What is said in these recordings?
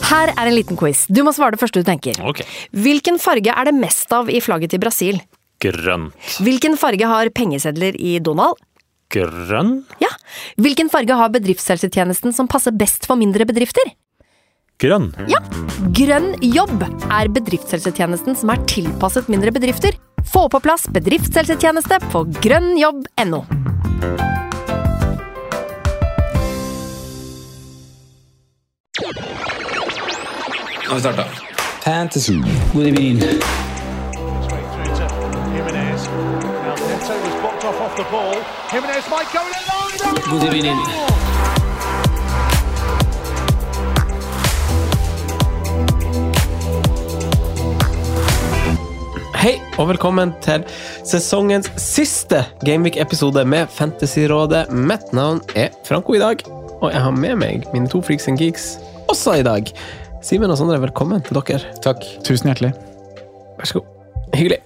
Her en liten quiz. Du må svare det første du tenker. Ok. Hvilken farge det mest av i flagget til Brasil? Grønt. Hvilken farge har pengesedler i Donald? Grønn? Ja. Hvilken farge har bedriftshelsetjenesten som passer best for mindre bedrifter? Grønn. Ja. Grønn jobb bedriftshelsetjenesten som tilpasset mindre bedrifter. Få på plass bedriftshelsetjeneste på grønnjobb.no. Nå har vi startet. Fantasy. God evening. God evening. Hei, og velkommen til sesongens siste Gameweek-episode med Fantasyrådet. Mitt navn Franco i dag, og jeg har med meg mine to freaks and geeks også i dag. Simen og Sondre, velkommen til dere. Takk. Tusen hjertelig. Vær så god. Hyggelig.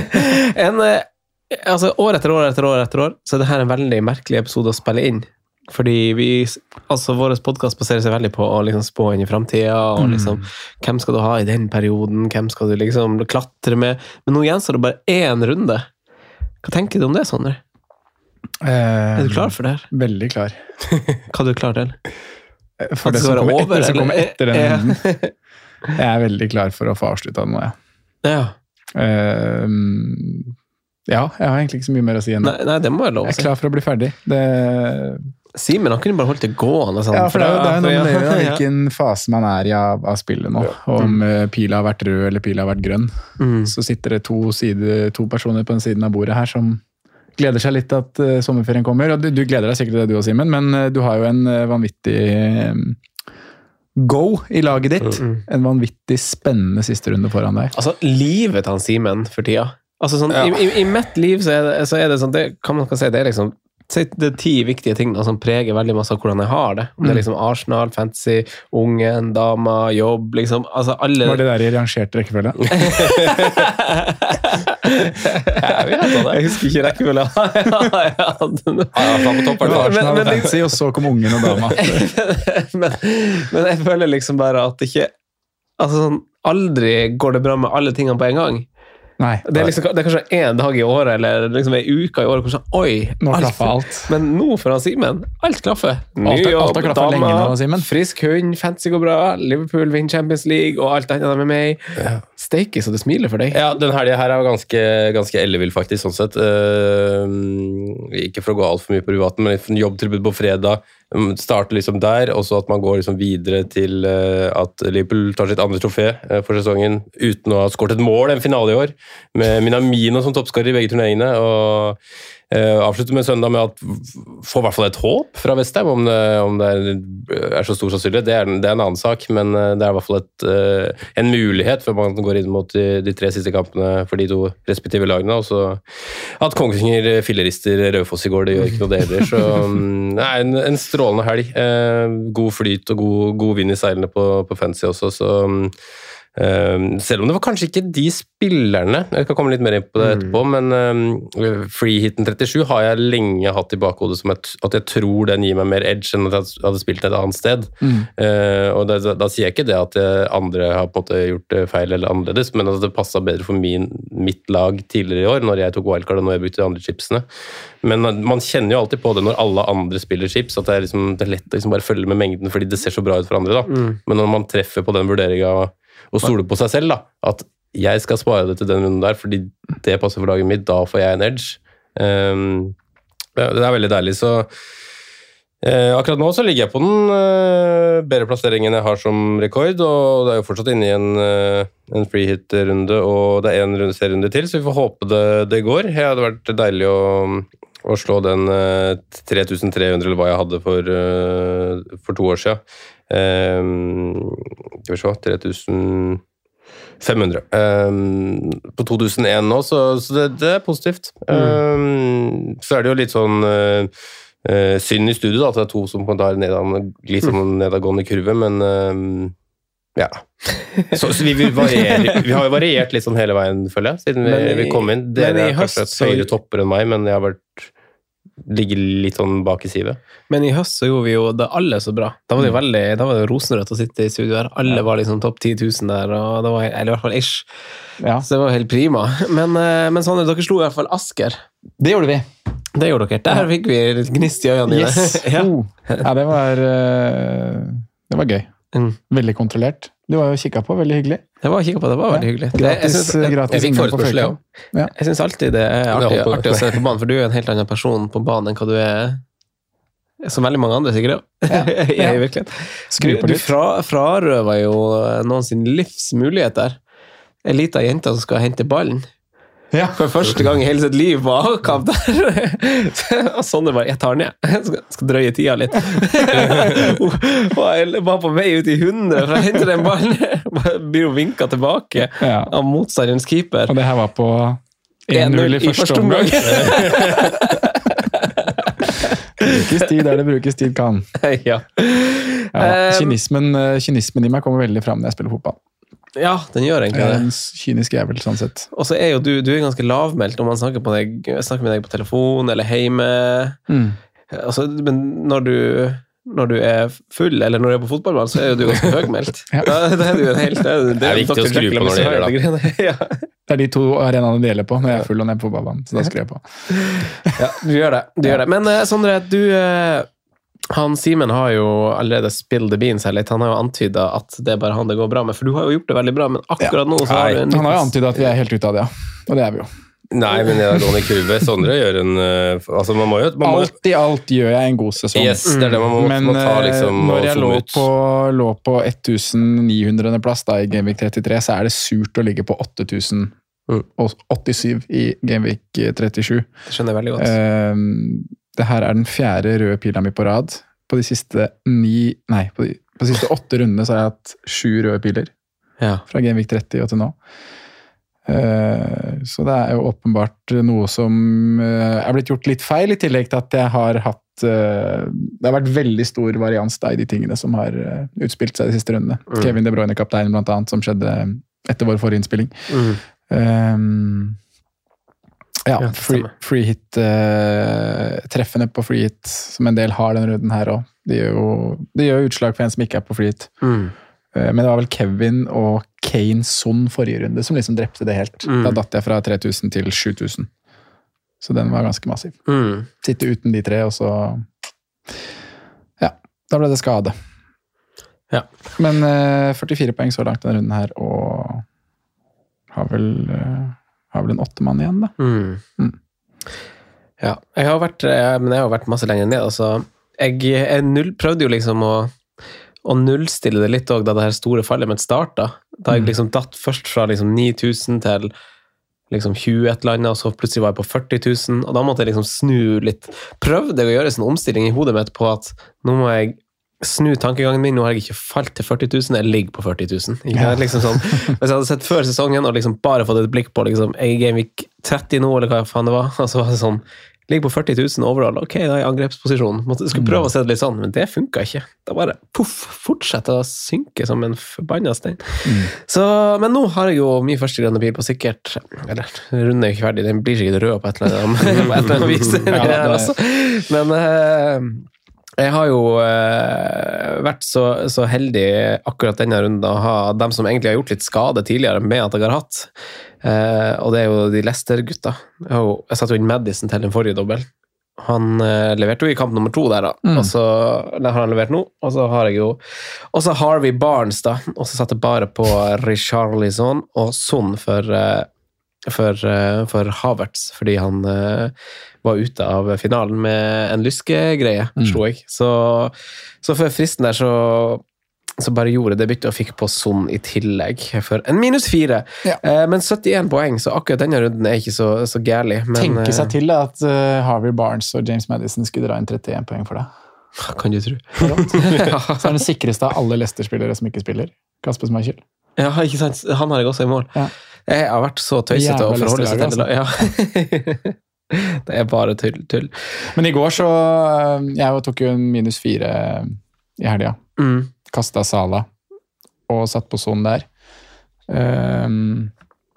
År etter år, så det her en veldig merkelig episode å spille inn. Fordi vår podcast baserer seg veldig på å liksom spå inn i fremtiden, og liksom, hvem skal du ha i den perioden, hvem skal du liksom klatre med, men nå gjenstår det bare én runde. Hva tenker du om det, Sondre? Du klar for det her? Veldig klar. Hva du klar til? For det som kommer etter den runden. Jeg veldig klar for å få avsluttet den nå, Ja. Ja, jeg har egentlig ikke så mye mer å si enn det. Nei, det må jeg lov å si. Jeg klar for å bli ferdig. Simen, han kunne bare holdt det gående. Sånn, ja, for det er noe med hvilken fase man i av spillet nå. Om pila har vært rød eller pila har vært grønn. Så sitter det to personer på den siden av bordet her som gleder seg litt at sommerferien kommer. Og du gleder deg sikkert til det du også, Simen, men du har jo en vanvittig go i laget ditt. En vanvittig spennende siste runde foran deg. Altså, livet til han Simen for tida. Altså, sånn, i mitt liv så er det sånn, det kan man si, det liksom det 10 viktige ting som preger veldig masse av hvordan jeg har det. Om det liksom Arsenal, fantasy, ungen, dama, jobb, liksom, altså alle... Var det der i rangert rekkefølge? Jeg husker ikke rekkefølge. På topp var det Arsenal, fantasy, og så kom ungen og dama. men jeg føler liksom bare at ikke... Altså sånn, aldri går det bra med alle tingene på en gang. Nei. Det er kanskje en dag i året, eller liksom en uke i året, kanskje, oi, nå klaffer alt. Men nå for han Simen, alt klaffer. Alt har klaffet lenge nå, Simen. Frisk hund, fantasy går bra, Liverpool vinner Champions League, og alt annet med meg. Steike, så det smiler for deg. Ja, den helgen her ganske ellevill faktisk, sånn sett. Ikke for å gå alt for mye på privaten, men jobbtilbud på fredag, starter liksom der, og så at man går liksom videre til at Liverpool tar sitt andre trofé for sesongen, uten å ha skåret et mål, en finale i år, med Minamino som toppskårer i begge turneringene, og avslutter med søndag med at får i hvert fall et håp fra Vestheim, om det så stor sannsynlig. Det er en annen sak, men det er i hvert fall en mulighet før man går inn mot de 3 siste kampene for de 2 respektive lagene, og så at Kongsvinger fillerister Raufoss i går, det gjør ikke noe det heller, så det er en strålende helg. God flyt og god vind i seilene på fantasy også, så selv om det var kanskje ikke de spillerne, jeg skal komme litt mer inn på det etterpå, men freehitten 37 har jeg lenge hatt i bakhodet som at jeg tror den gir meg mer edge enn at jeg hadde spilt et annet sted. Og da sier jeg ikke det at andre har på en måte gjort feil eller annerledes, men at det passet bedre for mitt lag tidligere i år, når jeg tok wildcard og når jeg brukte de andre chipsene. Men man kjenner jo alltid på det når alle andre spiller chips, at det er lett å liksom bare følge med mengden fordi det ser så bra ut for andre da. Men når man treffer på den vurderingen og stoler på seg selv da, at jeg skal spare det til den runden der, fordi det passer for laget mitt, da får jeg en edge. Det er veldig deilig, så akkurat nå så ligger jeg på den bedre plasseringen jeg har som rekord, og det er jo fortsatt inne i en freehit-runde, og det er en serierunde til, så vi får håpe det går. Det hadde vært deilig å slå den 3300, eller hva jeg hadde for 2 år siden. Skal vi se, 3500 på 2001 nå, så det er positivt. Så er det jo litt sånn synd i studio da, at det er 2 som på en måte har litt sånn nedadgående kurve, men ja. Så vi har jo variert litt sånn hele veien, føler jeg, siden vi kom inn. Dere er kanskje høyere topper enn meg, men jeg har vært ligger litt sånn bak i sivet. Men i høst så gjorde vi jo det alle så bra. Da var det jo rosenrødt å sitte i studio her. Alle var liksom topp 10 000 der, og det var, eller i hvert fall ish. Ja. Så det var helt prima. Men sånn, dere slo i hvert fall Asker. Det gjorde vi. Det gjorde dere. Der fikk vi litt gnist i øynene dine. Yes! Ja. Ja, det var gøy. Veldig kontrollert. Du var jo kikket på, veldig hyggelig. Jeg var kikket på, det var veldig hyggelig. Gratis Jeg fikk forespørsel, ja. Ja. Jeg synes alltid det er artig å se på banen, for du er en helt annen person på banen enn hva du er som veldig mange andre, sikkert. Ja. I virkeligheten. Skru på Du litt. frarøver jo noen sin livsmulighet der. En liten jente som skal hente ballen. Ja. For første gang i hele sitt liv på avkamp der. Og sånn det bare, jeg tar den ned. Jeg skal drøye tida litt. Og jeg var på vei ut i 100 for å hente den ballen. Blir jo vinket tilbake av motstanderens keeper. Og det her var på 1-0 i første omgang. Brukes tid der det brukes tid kan. Ja. Kynismen i meg kommer veldig fram når jeg spiller fotball. Ja, den gjør egentlig Jeg er det. en kynisk jævel, sånn sett. Og så er jo du er ganske lavmeldt når man snakker med deg på telefon eller hjemme. Altså, men når du er full, eller når du er på fotballbanen, så er jo du ganske høgmeldt. Da er du en helt... Det er viktig å skru på når det gjelder, da. Ja. Det er de to arenaene deler på når jeg er full og nede på fotballbanen, så da skrur jeg på. Ja, du gjør det. Men Sondre, han Simen har jo allerede spillet beans her litt. Han har jo antydet at det er bare han det går bra med, for du har jo gjort det veldig bra, men akkurat nå så har du en... Han har jo antydet at vi er helt ute av det, ja. Og det er vi jo. Nei, men jeg låner kurve. Sondre gjør en... Altså, man må jo... Alt i alt gjør jeg en god sesong. Yes, det er det man må ta, liksom, når jeg og lå på 1900. plass da i Gameweek 33, så er det surt å ligge på 8087 i Gameweek 37. Det skjønner jeg veldig godt. Det her er den 4. røde pila mi på rad. På de siste 8 rundene så har jeg hatt 7 røde piler. Ja. Fra Gameweek 30 og til nå. Så det er jo åpenbart noe som er blitt gjort litt feil, i tillegg til at jeg har hatt det har vært veldig stor varians da, i de tingene som har utspilt seg de siste rundene. Kevin De Bruyne kaptein blant annet, som skjedde etter vår forrige innspilling. Free hit treffene på free hit som en del har den runden her også. Det gjør jo utslag for en som ikke er på free hit. Men det var vel Kevin og Kane Son forrige runde som liksom drepte det helt. Da datt jeg fra 3000 til 7000. Så den var ganske massiv. Sitte uten de 3, og så da ble det skade. Ja. Men 44 poeng så langt denne runden her, og har vel en 8 mann igjen da. Ja, jeg har vært masse lenger ned, altså. Jeg prøvde jo liksom å nullstille det litt også, da det her store fallet mitt startet. Da jeg liksom datt først fra liksom 9000 til liksom 20 et eller annet, og så plutselig var jeg på 40 000, og da måtte jeg liksom snu litt. Prøvde jeg å gjøre en omstilling i hodet mitt på at nå må jeg snu tankegangen min, nå har jeg ikke falt til 40 000, jeg ligger på 40 000. Liksom sånn, hvis jeg hadde sett før sesongen, og liksom bare fått et blikk på liksom, jeg er Gameweek 30 nå, eller hva faen det var, og så var det sånn, ligger på 40 000 overall, ok, da er jeg i angrepsposisjon. Jeg skulle prøve å se det litt sånn, men det funket ikke. Da bare, fortsette å synke som en forbannet stein. Så, men nå har jeg jo min første grønne bil på sikkert, eller runden er jo ikke ferdig, den blir sikkert rød på et eller annet vis. Men jeg har jo vært så heldig akkurat denne runden å ha dem som egentlig har gjort litt skade tidligere med at jeg har hatt. Og det er jo de Leicester-gutta. Jeg satt jo inn Madison til den forrige dobbel. Han leverte jo i kamp nummer 2 der da. Og så har han levert nå. Og så har jeg jo også Harvey Barnes da. Og så satt jeg bare på Richarlison og Son for Havertz, fordi han var ute av finalen med en lyskegreie, tror jeg. Så for fristen der så bare gjorde det bytte og fikk på Son i tillegg for en -4. Ja. Men 71 poeng, så akkurat denne runden er ikke så gærlig. Tenke seg til at Harvey Barnes og James Madison skulle dra inn 31 poeng for deg. Kan du tro. Så er den sikreste av alle Leicester-spillere som ikke spiller. Kasper Schmeichel. Ja, ikke sant? Han har jeg også i mål. Ja. Jeg har vært så tøysete å forholde seg til det. Ja. Det er bare tull. Men i går så jeg tok jo en -4 i helga. Kastet Salah og satt på Son der.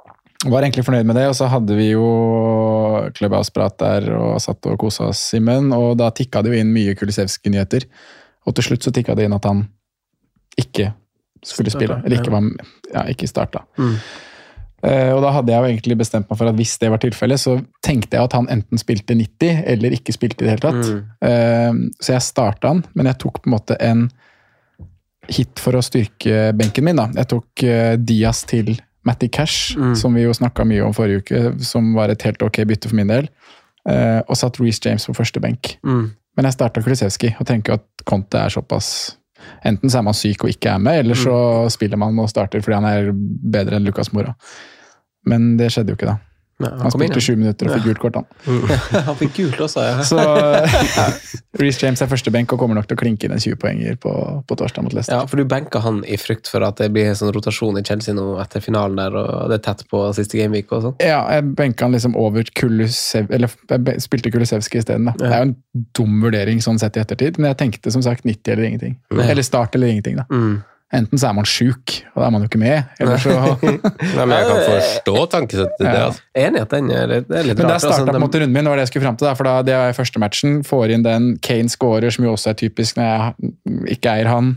Var egentlig fornøyd med det, og så hadde vi jo Clubhouse-prat der og satt og koset oss, Simen, og da tikket det jo inn mye Kulusevski-nyheter. Og til slutt så tikket det inn at han ikke skulle spille, eller ikke starta. Og da hadde jeg jo egentlig bestemt meg for at hvis det var tilfellet, så tenkte jeg at han enten spilte 90 eller ikke spilte i det hele tatt. Så jeg startet han, men jeg tok på en måte en hit for å styrke benken min. Da. Jeg tok Diaz til Matty Cash, som vi jo snakket mye om forrige uke, som var et helt ok bytte for min del, og satt Reece James på første benk. Men jeg startet Kulusevski, og tenker at Conte såpass. Enten så man syk og ikke med, eller så spiller man og starter fordi han bedre enn Lucas Moura. Men det skjedde jo ikke da. Han spilte 7 minutter og fikk gult kort, han. Han fikk gult også, ja. Så Reece James første benk og kommer nok til å klinke inn en 20 poenger på torsdag mot Leicester. Ja, for du benker han i frykt for at det blir en sånn rotasjon i Chelsea nå etter finalen der, og det tett på siste gameweek og sånn. Ja, jeg benket han liksom over jeg spilte Kulusevski i stedet da. Det jo en dum vurdering sånn sett i ettertid, men jeg tenkte som sagt 90 eller ingenting. Eller start eller ingenting da. Enten så man syk, og da man jo ikke med, eller så... Nei, men jeg kan forstå tankesettet det, altså. Enig at den litt rart. Men der startet på en måte runden min, det var det jeg skulle frem til da, for da det var første matchen, får inn den Kane scorer, som jo også typisk når jeg ikke eier han.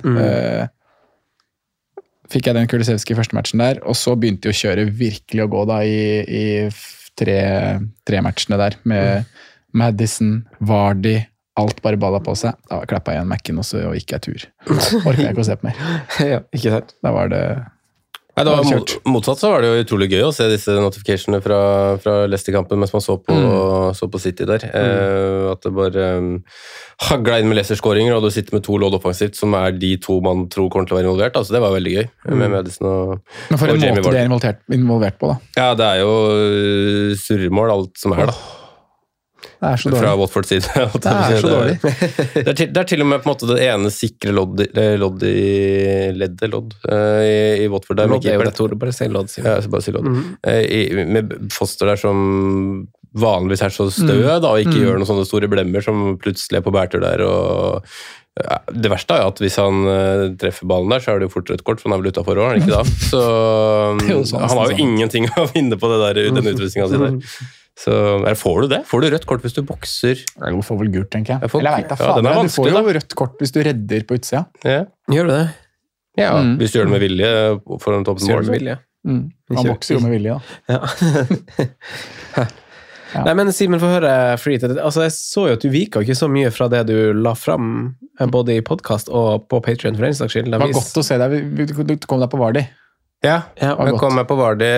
Fikk jeg den Kulusevski i første matchen der, og så begynte jeg å kjøre virkelig å gå da i tre matchene der, med Maddison, Vardy, alt bare balla på seg. Da klappet jeg igjen Mac-en også, og gikk jeg tur. Orker jeg ikke å se på mer. Ja, ikke sant. Da var det... Nei, det var motsatt så var det jo utrolig gøy å se disse notificationene fra Leicester-kampen mens man så på City der. At det bare hagla inn med Leicester-skåringer, og du sitter med 2 lodd offensivt, som de 2 man tror kommer til å være involvert. Altså, det var veldig gøy med Madison og Men for en måte det involvert på, da. Ja, det jo surremål, alt som da. Det så dårlig. Fra Watfords side. Det så dårlig. Det til og med på en måte det ene sikre lodd i Watford der. Lodd jo det, Tore, bare si lodd. Ja, bare si lodd. Med Foster der som vanligvis så stø, da, og ikke gjør noen sånne store blemmer som plutselig på bærtur der, og det verste at hvis han treffer ballen der, så det jo fort rødt kort, for han vel utenfor også, han ikke da? Så han har jo ingenting å vinne på den utrustningen sin der. Så får du det? Får du rødt kort hvis du bokser? Du får vel gult, tenker jeg. Eller jeg vet da, faen, du får jo rødt kort hvis du redder på utsida. Ja. Gjør du det? Ja, hvis du gjør det med vilje for en toppen mål. Han bokser jo med vilje, da. Ja. Nei, men Simen, få høre free til det. Altså, jeg så jo at du viker ikke så mye fra det du la fram, både i podcast og på Patreon for en slags skyld. Det var godt å se deg. Du kom deg på Vardy. Ja, jeg kom meg på Vardy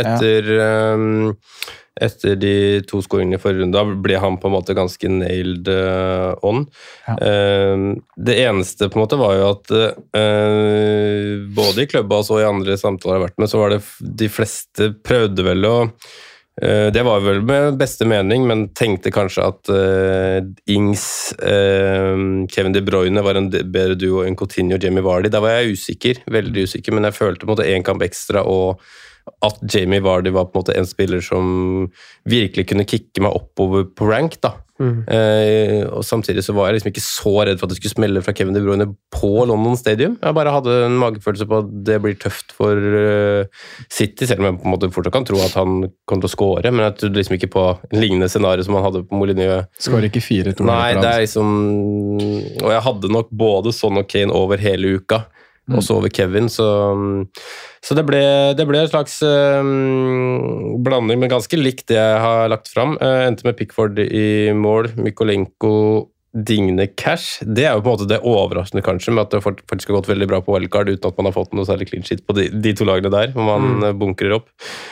etter de 2 skåringene i forrige runde. Da ble han på en måte ganske nailed on. Ja. Det eneste på en måte var jo at både i Clubhouse og i andre samtaler jeg har vært med, så var det de fleste prøvde vel å det var vel med beste mening, men tenkte kanskje at Ings, Kevin De Bruyne var en bedre duo enn Coutinho og Jamie Vardy. Da var jeg usikker, veldig usikker, men jeg følte på en måte en kamp ekstra, og at Jamie Vardy var på en måte en spiller som virkelig kunne kicke meg oppover på rank, da. Og samtidig så var jeg liksom ikke så redd for at det skulle smelle fra Kevin De Bruyne på London Stadium. Jeg bare hadde en magefølelse på at det blir tøft for City, selv om jeg på en måte fortsatt kan tro at han kommer til å score, men jeg trodde liksom ikke på en lignende scenario som han hadde på Mourinho. Skårer ikke 4-2. Nei, det liksom, og jeg hadde nok både Son og Kane over hele uka, og så over Kevin, så det ble en slags blanding, men ganske likt det jeg har lagt fram. Endte med Pickford i mål, Mykolenko, Digne, Cash. Det jo på en måte det overraskende kanskje, med at det faktisk har gått veldig bra på wildcard, uten at man har fått noe særlig clean sheet på de 2 lagene der, hvor man bunkrer opp.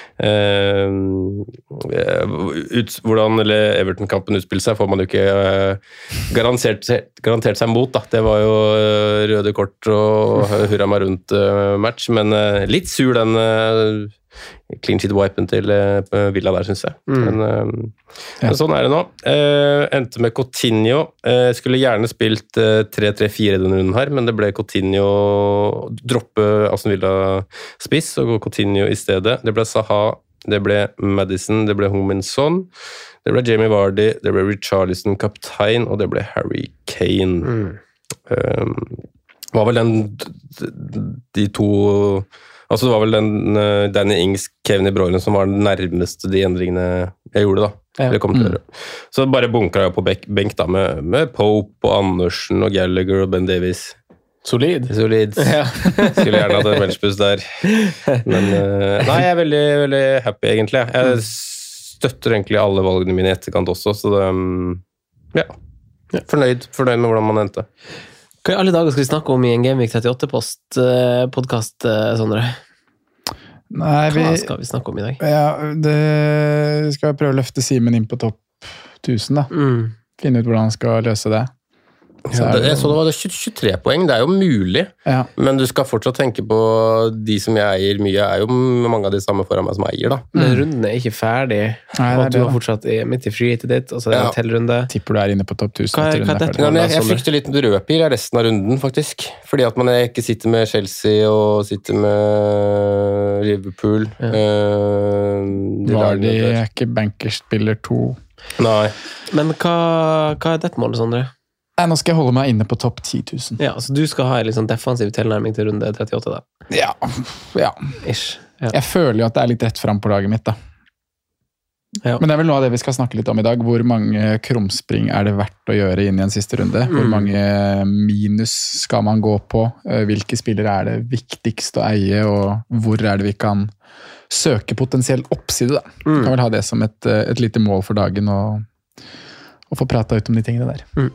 Hvordan Everton-kampen utspilte seg, får man jo ikke garantert seg mot, da. Det var jo røde kort og hurra meg rundt match, men litt sur den clean sheet-wipen til Villa der, synes jeg. Men sånn det nå. Endte med Coutinho. Skulle gjerne spilt 3-3-4 denne runden her, men det ble Coutinho droppe Aston Villa-spiss og gå Coutinho i stedet. Det ble Zaha, det ble Maddison, det ble Huminson, det ble Jamie Vardy, det ble Richarlison kaptein, og det ble Harry Kane. var vel de to... Altså det var vel den Danny Ings, Kevin De Bruyne som var den nærmeste de endringene jeg gjorde da. Eller kom til å gjøre. Så bare bunkret jeg på benk da, med Pope og Andersen og Gallagher og Ben Davies. Solid. Ja. Skulle gjerne hatt en benchboost der. Men nei, jeg er veldig, veldig happy egentlig. Jeg støtter egentlig alle valgene mine i etterkant også, så det, ja. Fornøyd med hvordan man endte. Hva i alle dager skal vi snakke om i en Gameweek 38-podcast, Sondre? Nei, Hva skal vi snakke om i dag? Ja, det skal jeg prøve å løfte Simen inn på topp 1000 da. Finne ut hvordan han skal løse det. Jeg så det var 23 poeng, det er jo mulig, men du skal fortsatt tenke på de som jeg eier mye, er jo mange av de samme foran meg som eier da. Men runden er ikke ferdig, og du har fortsatt midt i free-hitet ditt, og så er det en til-runde. Tipper du er inne på topp 1000 etter runde. Jeg frykter litt rødpil av resten av runden faktisk, fordi at man ikke sitter med Chelsea og sitter med Liverpool. Var de ikke bankerspiller 2? Nei. Men hva er dette målet, Sondre? Nå skal jeg holde meg inne på topp 10 000. Ja, så du skal ha en litt sånn defensiv tilnærming til runde 38 da? Ja. Ish. Ja. Jeg føler jo at det er litt rett frem på laget mitt da. Ja. Men det er vel noe av det vi skal snakke litt om i dag. Hvor mange krumspring er det verdt å gjøre inn i en siste runde? Hvor mange minus skal man gå på? Hvilke spillere er det viktigst å eie? Og hvor er det vi kan søke potensiell oppside da? Vi kan vel ha det som et lite mål for dagen og få prate ut om de tingene der.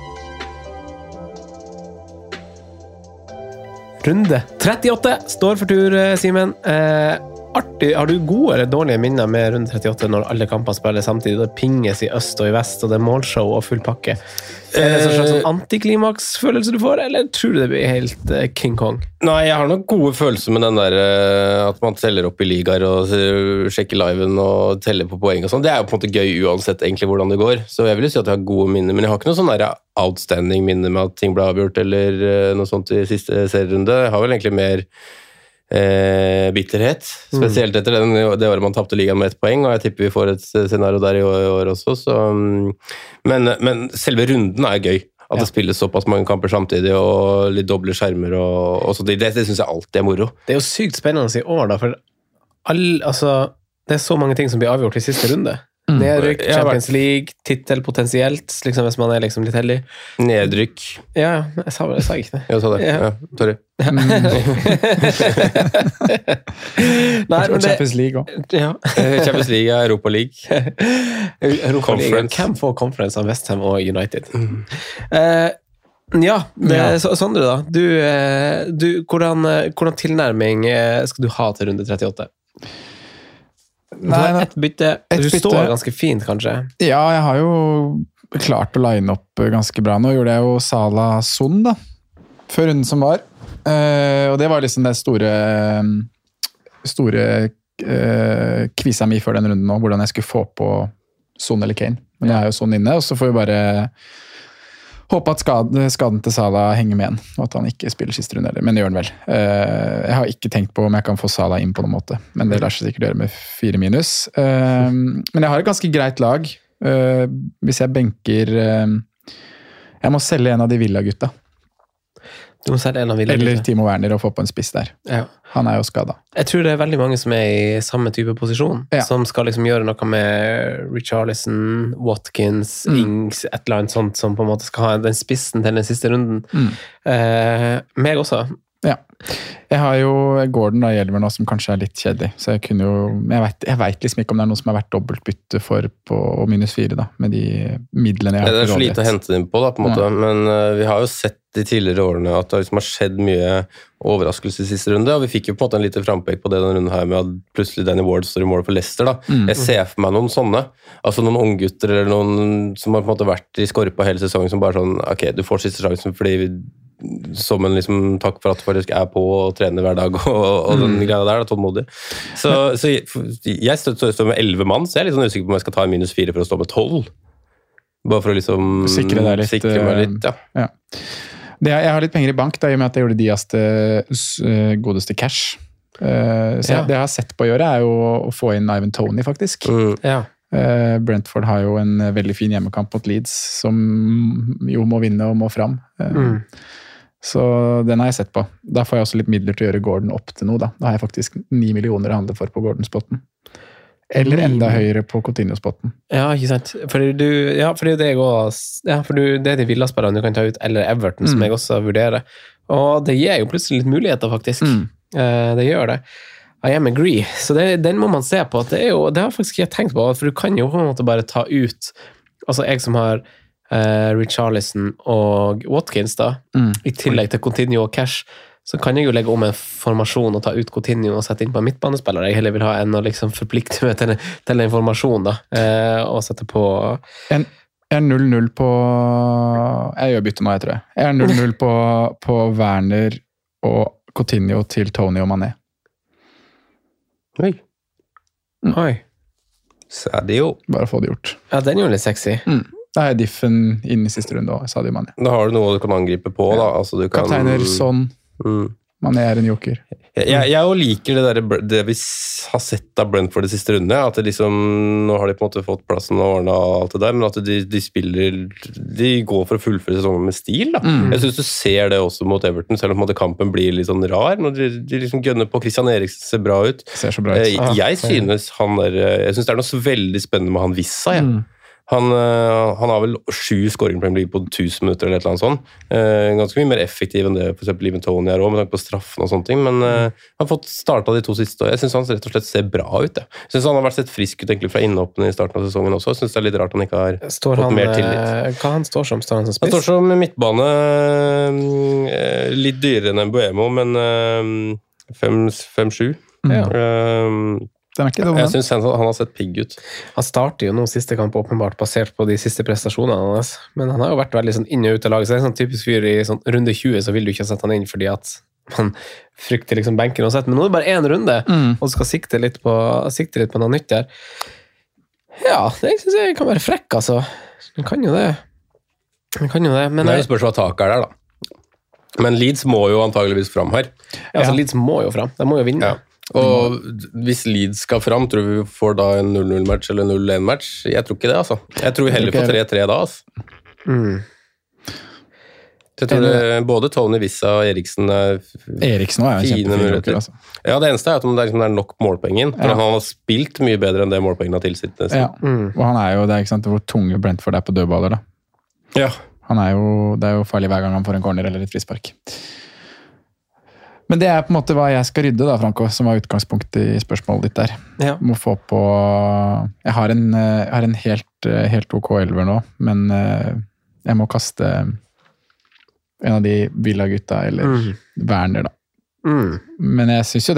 Runde 38 står for tur, Simen. Artig. Har du gode eller dårlige minner med runde 38 når alle kamper spiller samtidig? Det pinges i øst og i vest, og det er målshow og full pakke. Er det en slags antiklimaks-følelse du får, eller tror du det blir helt King Kong? Nei, jeg har nok gode følelser med den der at man teller opp i ligaer og sjekker liven og teller på poeng og sånn. Det er jo på en måte gøy uansett egentlig hvordan det går. Så jeg vil jo si at jeg har gode minner, men jeg har ikke noe sånn der outstanding minner med at ting ble avgjort eller noe sånt i siste serierunde. Jeg har vel egentlig mer bitterhet, spesielt etter det året man tappte ligaen med 1 poeng, og jeg tipper vi får et scenario der i år også, så, men selve runden er gøy, at det spilles såpass mange kamper samtidig, og litt doble skjermer, og så det synes jeg alltid er moro. Det er jo sykt spennende i år da, for det er så mange ting som blir avgjort i siste runde. Nedrykk, Champions League, titel potensielt, liksom hvis man er liksom litt heldig. Nedrykk. Ja, jeg sa ikke det. Jeg sa det, ja, sorry. Nei, men Champions League også. Ja. Champions League er Europa League. Europa League. Hvem får conference av West Ham og United? Sondre da, du hvordan tilnærming skal du ha til runde 38? Nei, et bytte. Du står ganske fint, kanskje. Ja, jeg har jo klart å line opp ganske bra. Nå gjorde jeg jo Salah Son da, før runden som var. Og det var liksom det store kvisa mi før den runden nå, hvordan jeg skulle få på Son eller Kane. Men jeg er jo Son inne, og så får vi bare håpe at skaden til Salah henger med igjen, og at han ikke spiller siste runde heller, men det gjør han vel. Jeg har ikke tenkt på om jeg kan få Salah inn på noen måte, men det lar seg sikkert gjøre med 4 minus. Men jeg har et ganske greit lag. Hvis jeg benker... Jeg må selge en av de Villa-gutta. Du må selge en av Villa-gutta. Eller Timo Werner og få på en spiss der. Ja. Han er jo skadet. Jeg tror det er veldig mange som er i samme type posisjon, som skal liksom gjøre noe med Richarlison, Watkins, Ings, et eller annet sånt, som på en måte skal ha den spissen til den siste runden. Meg også. Ja. Jeg har jo Gordon da, Hjelmer nå, som kanskje er litt kjedelig, så jeg kunne jo, jeg vet liksom ikke om det er noe som har vært dobbeltbytte for på -4 da, med de midlene jeg har. Det er så lite å hente inn på da, på en måte, men vi har jo sett de tidligere årene at det liksom har skjedd mye overraskelse i siste runde, og vi fikk jo på en måte en lite frampek på det denne runden her med at plutselig Danny Ward står i mål for Leicester da. Jeg ser for meg noen sånne, altså noen unggutter eller noen som har på en måte vært i skorpa hele sesongen som bare sånn, ok, du får siste sjansen fordi som en liksom takk for at du faktisk er på og trener hver dag og den greia der, da, tålmodig. Så jeg står med 11 mann, så jeg er litt sånn usikker på om jeg skal ta en -4 for å stå med 12. Bare for å liksom sikre meg litt, ja. Jeg har litt penger i bank, da, i og med at jeg gjorde Dias til godeste cash. Så det jeg har sett på å gjøre er jo å få inn Ivan Toney, faktisk. Brentford har jo en veldig fin hjemmekamp mot Leeds, som jo må vinne og må fram. Så den har jeg sett på. Da får jeg også litt midler til å gjøre Gordon opp til noe. Da har jeg faktisk 9 millioner å handle for på Gordon-spotten. Eller enda høyere på Coutinho-spotten. Ja, ikke sant. For det er jo det jeg også... Ja, for det er de villaspillerne du kan ta ut, eller Everton, som jeg også vurderer. Og det gir jo plutselig litt muligheter, faktisk. Det gjør det. I am agree. Så den må man se på. At det har faktisk ikke jeg tenkt på, for du kan jo på en måte bare ta ut... Altså, jeg som har Richarlison og Watkins da, i tillegg til Coutinho og Cash, så kan jeg jo legge om en formasjon og ta ut Coutinho og sette inn på en midtbanespiller. Jeg heller vil ha en å liksom forplikte meg til en formasjon da, og sette på... Jeg er 0-0 på... Jeg gjør bytte nå, jeg tror jeg. Jeg er 0-0 på Werner og Coutinho til Tony og Mané. Oi. Sadio. Bare få det gjort. Ja, den er jo litt sexy. Da er diffen inn i siste runde også, Sadio Mané. Da har du noe du kan angripe på, da. Altså, du kan... Kapteiner, Son... Mané er en joker. Jeg jo liker det vi har sett av Brentford de siste rundene, at det liksom, nå har de på en måte fått plassen og ordnet og alt det der, men at de spiller, de går for å fullføre sesongen med stil da. Jeg synes du ser det også mot Everton, selv om kampen blir litt sånn rar, når de liksom gønner på. Christian Eriksen ser bra ut. Ser så bra ut. Jeg synes jeg synes det er noe så veldig spennende med han Vissa, Han har vel 7 skåringer på Premier League på 1000 minutter eller et eller annet sånt. Ganske mye mer effektiv enn det for eksempel Liven Tony er også, med tanke på straffen og sånne ting, men han har fått startet de 2 siste, og jeg synes han rett og slett ser bra ut. Jeg synes han har vært sett frisk ut egentlig fra innhoppene i starten av sesongen også. Jeg synes det er litt rart han ikke har fått mer tillit. Hva han står som? Står han som spiss? Han står som midtbane, litt dyrere enn Mbuemo, men 5-7. Jeg synes han har sett pigg ut. Han starter jo nå siste kamp åpenbart basert på de siste prestasjonene hans, men han har jo vært veldig sånn inn og ut av laget, så det er en sånn typisk fyr i sånn runde 20 så vil du ikke sette han inn fordi at man frykter liksom benken og sett, men nå er det bare en runde og du skal sikte litt på noe nytt der. Ja, det synes jeg kan være frekk altså. Den kan jo det. Men det spørs hva taket er der da. Men Leeds må jo antageligvis fram her. Ja, altså Leeds må jo fram. De må jo vinne. Ja. Og hvis Leeds skal fram, tror vi får da en 0-0-match eller 0-1-match? Jeg tror ikke det, altså. Jeg tror vi heller får 3-3 da, altså. Jeg tror både Tony Vissa og Eriksen er Eriksen også er en kjempefin joker, altså. Ja, det eneste er at det er nok målpengen, for han har spilt mye bedre enn det målpengen har tilsitt. Ja, og han er jo, det er ikke sant, hvor tunge Brentford er på dødballer da. Ja. Det er jo farlig hver gang han får en corner eller et frispark. Men det er på en måte hva jeg skal rydde da, Franco, som var utgangspunktet i spørsmålet ditt der. Ja. Må få på... Jeg har en helt ok elver nå, men jeg må kaste en av de Villa-gutta, eller Werner da. Men jeg synes jo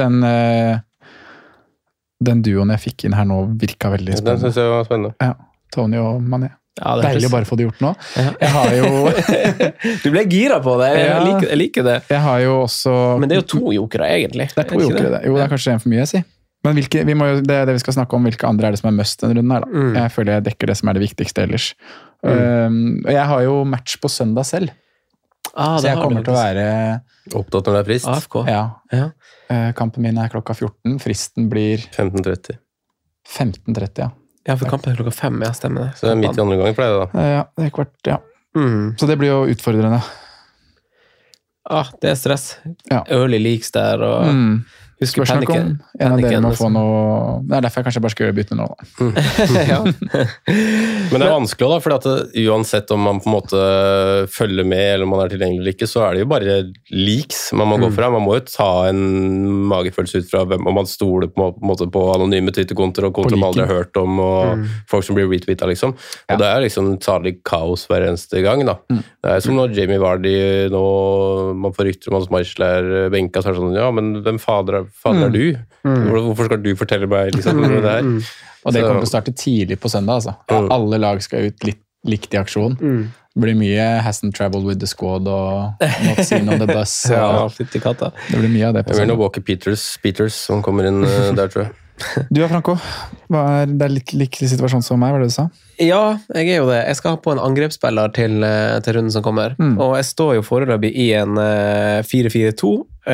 den duoen jeg fikk inn her nå virka veldig spennende. Den synes jeg var spennende. Ja, Tony og Mané. Ja, deilig å bare få det gjort nå. Jeg har jo... Du ble gira på det, jeg liker det. Jeg har jo også... Men det er jo 2 jokere egentlig. Det er 2 jokere det. Jo, det er kanskje en for mye, si. Men det er det vi skal snakke om, hvilke andre er det som er must denne runden her da. Jeg føler jeg dekker det som er det viktigste ellers. Og jeg har jo match på søndag selv. Så jeg kommer til å være... Opptatt når det er frist? AFK. Ja. Kampen min er klokka 14. Fristen blir... 15.30. 15.30, ja. Ja, for kampen er klokka 5, ja, stemmer det. Så det er midt i andre gang for deg da? Ja, det er kvart, ja. Så det blir jo utfordrende. Det er stress. Ja. Early leaks der, og husker panikken. En av dere må få noe... Det er derfor jeg kanskje bare skal gjøre bytte nå. Ja. Men det er vanskelig da, for uansett om man på en måte følger med, eller om man er tilgjengelig eller ikke, så er det jo bare leaks man må gå fra. Man må jo ta en magefølelse ut fra hvem, om man stoler på en måte på anonyme Twitter-konter og konter man aldri har hørt om, og folk som blir retweetet liksom. Og det er liksom salig kaos hver eneste gang da. Det er som når Jamie Vardy nå, man får rykter om hans Marshall er benka, så er det sånn, ja, men hvem fader er du? Hvorfor skal du fortelle meg liksom, det her? Og det kommer til å starte tidlig på søndag, altså. Alle lag skal ut likt i aksjon. Det blir mye hasn't traveled with the squad og not seen on the bus. Fytti katta. Det blir mye av det på søndag. Det blir søndag. noe Walker Peters som kommer inn der, tror jeg. Du Franco, det er litt lik situasjon som meg, var det du sa? Ja, jeg er jo det. Jeg skal ha på en angrepsspiller til runden som kommer. Og jeg står jo foreløpig i en 4-4-2,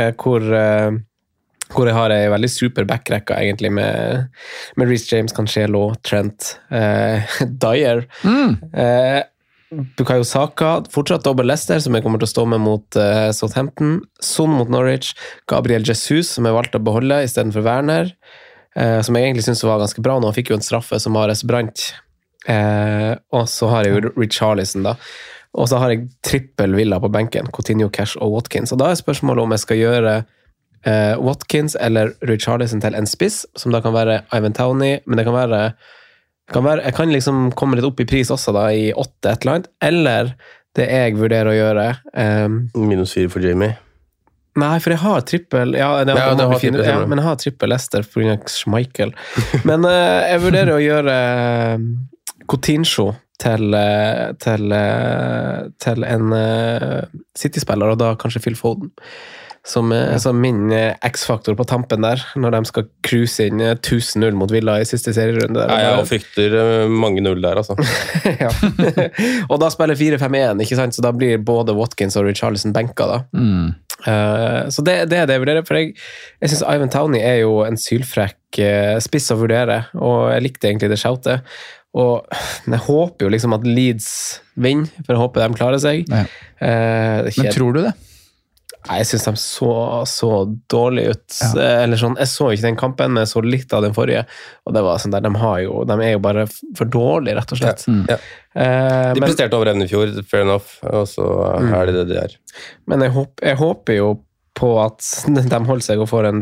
hvor jeg har en veldig super backrekka egentlig med Reece James, Cancelo, Trent, Dyer. Bukayo Saka, fortsatt dobbelt Leicester, som jeg kommer til å stå med mot Southampton. Son mot Norwich. Gabriel Jesus, som jeg valgte å beholde i stedet for Werner. Som jeg egentlig synes var ganske bra nå. Han fikk jo en straffe som Mares brant. Og så har jeg jo Richarlison da. Og så har jeg trippel Villa på benken. Coutinho, Cash og Watkins. Og da er spørsmålet om jeg skal gjøre Watkins eller Richarlison til en spiss, som da kan være Ivan Toney, men det kan være jeg kan liksom komme litt opp i pris også da, i 8 et eller annet, eller det jeg vurderer å gjøre -4 for Jamie. Nei, for jeg har trippel men jeg har trippel Leicester for grunn av Schmeichel. Men jeg vurderer å gjøre Coutinho til en City-spiller, og da kanskje Phil Foden. Som min X-faktor på tampen der, når de skal cruise inn 1000-0 mot Villa i siste serierunde. Jeg frykter mange 0 der, altså. Ja. Og da spiller 4-5-1, ikke sant? Så da blir både Watkins og Richarlison benka da. Så det er det jeg vurderer, for jeg synes Ivan Toney er jo en sylfrekk spiss å vurdere, og jeg likte egentlig det shoutet. Og jeg håper jo liksom at Leeds vinner, for jeg håper de klarer seg. Ja. Men tror du det? Nei, jeg synes de så dårlig ut. Eller sånn, jeg så ikke den kampen, men jeg så litt av den forrige, og det var sånn der, de er jo bare for dårlige, rett og slett. Ja. De presterte over evne i fjor, fair enough, og så er det de er. Men jeg håper jo på at de holder seg og får en...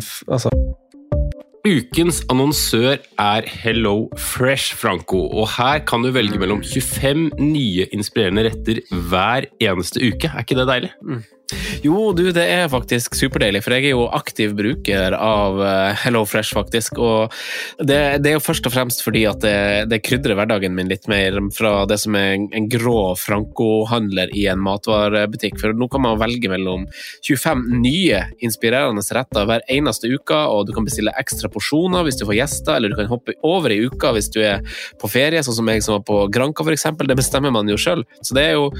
Ukens annonsør er Hello Fresh, Franco, og her kan du velge mellom 25 nye inspirerende retter hver eneste uke. Er ikke det deilig? Jo, du, det er faktisk superdeilig, for jeg er jo aktiv bruker av Hello Fresh faktisk, og det er jo først og fremst fordi at det krydrer hverdagen min litt mer fra det som er en grå Franco-handler i en matvarebutikk, for nå kan man velge mellom 25 nye inspirerende retter hver eneste uke, og du kan bestille ekstra porsjoner hvis du får gjester, eller du kan hoppe over i uka hvis du er på ferie, sånn som jeg som var på Granca for eksempel, det bestemmer man jo selv, så det er jo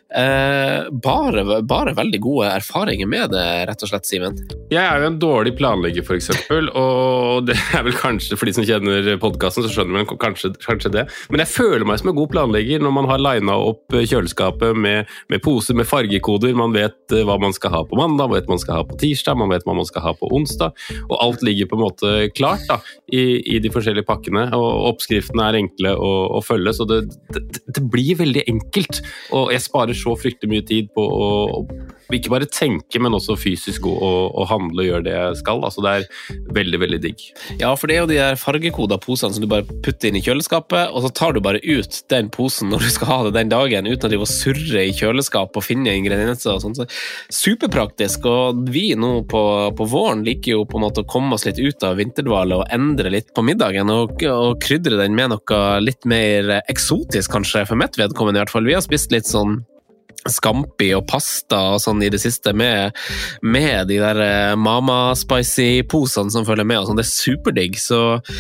bare veldig gode erfaringer med det, rett og slett, Simen. Jeg er jo en dårlig planlegger, for eksempel, og det er vel kanskje, for de som kjenner podcasten, så skjønner man kanskje det. Men jeg føler meg som en god planlegger når man har linet opp kjøleskapet med poser med fargekoder. Man vet hva man skal ha på mandag, man vet hva man skal ha på tirsdag, man vet hva man skal ha på onsdag, og alt ligger på en måte klart da, i de forskjellige pakkene, og oppskriftene er enkle å følge, så det blir veldig enkelt, og jeg sparer så fryktelig mye tid på å ikke bare tenke, men også fysisk å handle og gjøre det jeg skal. Altså det er veldig, veldig digg. Ja, for det er jo de der fargekoda posene som du bare putter inn i kjøleskapet, og så tar du bare ut den posen når du skal ha det den dagen, uten at du må surre i kjøleskap og finne ingredienser og sånt. Så superpraktisk, og vi nå på våren liker jo på en måte å komme oss litt ut av vinterdvale og endre litt på middagen, og krydre den med noe litt mer eksotisk kanskje, for mitt vedkommende i hvert fall. Vi har spist litt sånn scampi og pasta og sånn i det siste med de der Mama Spicy-posene som følger med, og sånn. Det er superdigg, så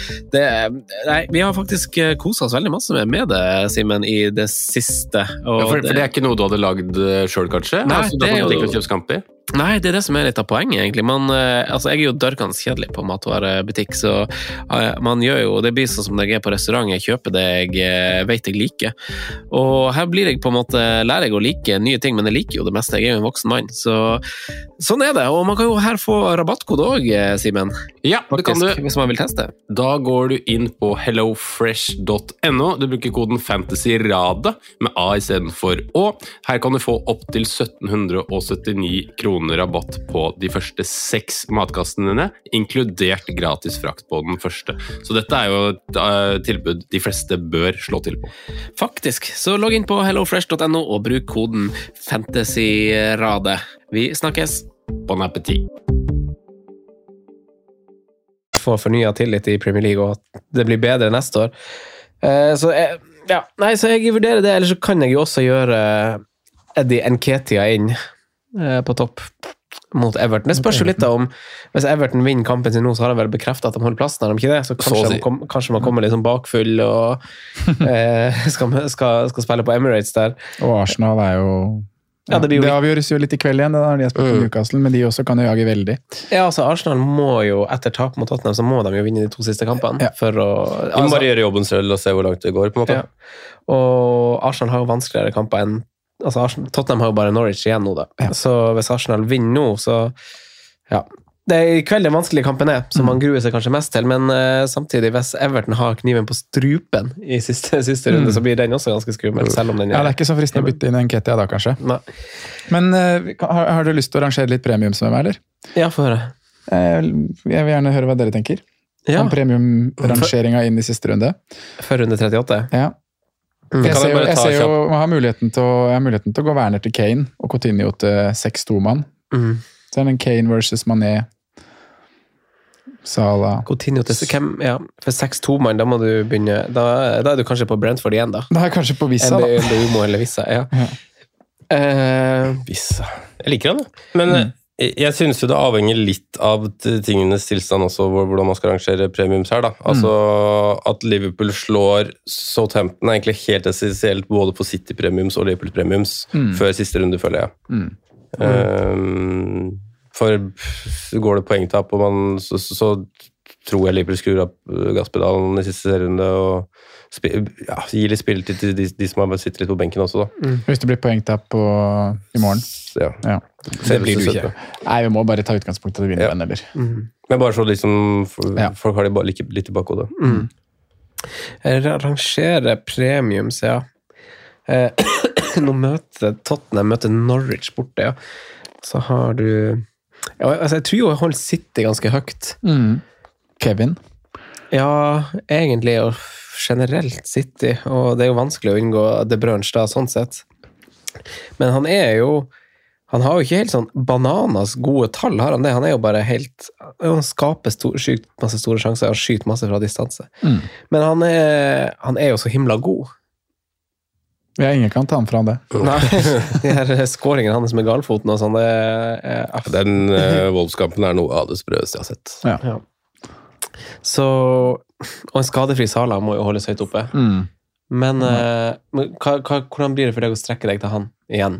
vi har faktisk koset oss veldig masse med det, Simen, i det siste. Og for det er ikke noe du hadde lagd selv, kanskje? Nei, altså, det er jo kjøpt scampi? Nei, det er det som er litt av poenget, egentlig. Altså, jeg er jo dørgans kjedelig på matvarebutikk, så man gjør jo, det blir sånn som når jeg er på restaurant, jeg kjøper det jeg vet jeg liker. Og her blir jeg på en måte, lærer jeg å like nye ting, men jeg liker jo det meste. Jeg er jo en voksen mann, så sånn er det. Og man kan jo her få rabattkode også, Simen. Ja, det kan du. Hvis man vil teste. Da går du inn på hellofresh.no. Du bruker koden FANTASYRADE med A i stedet for Å. Her kan du få opp til 1779 kroner rabatt på de første 6 matkassene dine, inkludert gratis frakt på den første. Så dette er jo et tilbud de fleste bør slå til på. Faktisk. Så logg inn på hellofresh.no og bruk koden FANTASYRADE. Vi snakkes. Bon appétit. Få fornyet tillit i Premier League, og at det blir bedre neste år. Så jeg vurderer det, eller så kan jeg jo også gjøre Eddie Nketiah inn på topp mot Everton. Det spørs jo litt om, hvis Everton vinner kampen sin nå, så har de vel bekreftet at de holder plassen, har de ikke det? Så kanskje man kommer litt sånn bakfull og skal spille på Emirates der. Og Arsenal er jo Ja, det avgjøres jo litt i kveld igjen, da har de spilt på Newcastle, men de også kan jo jage veldig. Ja, altså Arsenal må jo, etter tap mot Tottenham, så må de jo vinne de 2 siste kampene. For å... De må bare gjøre jobben selv og se hvor langt det går, på en måte. Ja. Og Arsenal har jo vanskeligere kamper enn... Altså Tottenham har jo bare Norwich igjen nå da. Ja. Så hvis Arsenal vinner nå, så... Ja. Det er i kveld den vanskelige kampen som man gruer seg kanskje mest til, men samtidig, hvis Everton har kniven på strupen i siste runde, så blir den også ganske skummel, selv om den... Ja, det er ikke så fristende å bytte inn en Ketia da, kanskje. Nei. Men har du lyst til å rangere litt premiums med meg, eller? Ja, få høre. Jeg vil gjerne høre hva dere tenker. Ja. Om premium-rangeringa inn i siste runde. For runde 38? Ja. Jeg ser jo, jeg har muligheten til å gå Werner til Kane, og Coutinho til 6-2-mann. Så er det en Kane versus Mané, Salah. Coutinho til for 6-2-mann, da må du begynne, da er du kanskje på Brentford igjen da. Da er jeg kanskje på Vissa da. Mbeumo eller Vissa, ja. Vissa. Jeg liker han, men jeg synes jo det avhenger litt av tingenes tilstand også, hvordan man skal rangere premiums her da. Altså at Liverpool slår Southampton er egentlig helt essensielt både på City premiums og Liverpool premiums før siste runde, føler jeg. For går det poengtap og så tror jeg Liverpool skrur opp gasspedalen i siste serierunde og gir litt spill til de som har sittet litt på benken også da. Hvis det blir poengtap i morgen. Ja. Det blir du ikke. Nei, vi må bare ta utgangspunkt til å vinne den, eller? Men bare så liksom folk har det litt i bakhodet. Rangere premiums, ja. Nå Tottenham møter Norwich borte, ja. Så har du... altså jeg tror jo jeg holder City ganske høyt. Kevin? Ja, egentlig og generelt City, og det er jo vanskelig å unngå De Bruyne da, sånn sett. Men han har jo ikke helt sånn bananas gode tall, har han det? Han er jo bare helt... Han skaper sykt masse store sjanser, han skyter masse fra distanse. Men han er jo så himla god. Ja, ingen kan ta han fra det. Nei, de her skåringen hans med galfoten og sånn, Den voldskampen er noe av det sprøeste jeg har sett. Ja. Så, og en skadefri Salah må jo holdes høyt oppe. Men hvordan blir det for deg å strekke deg til han igjen?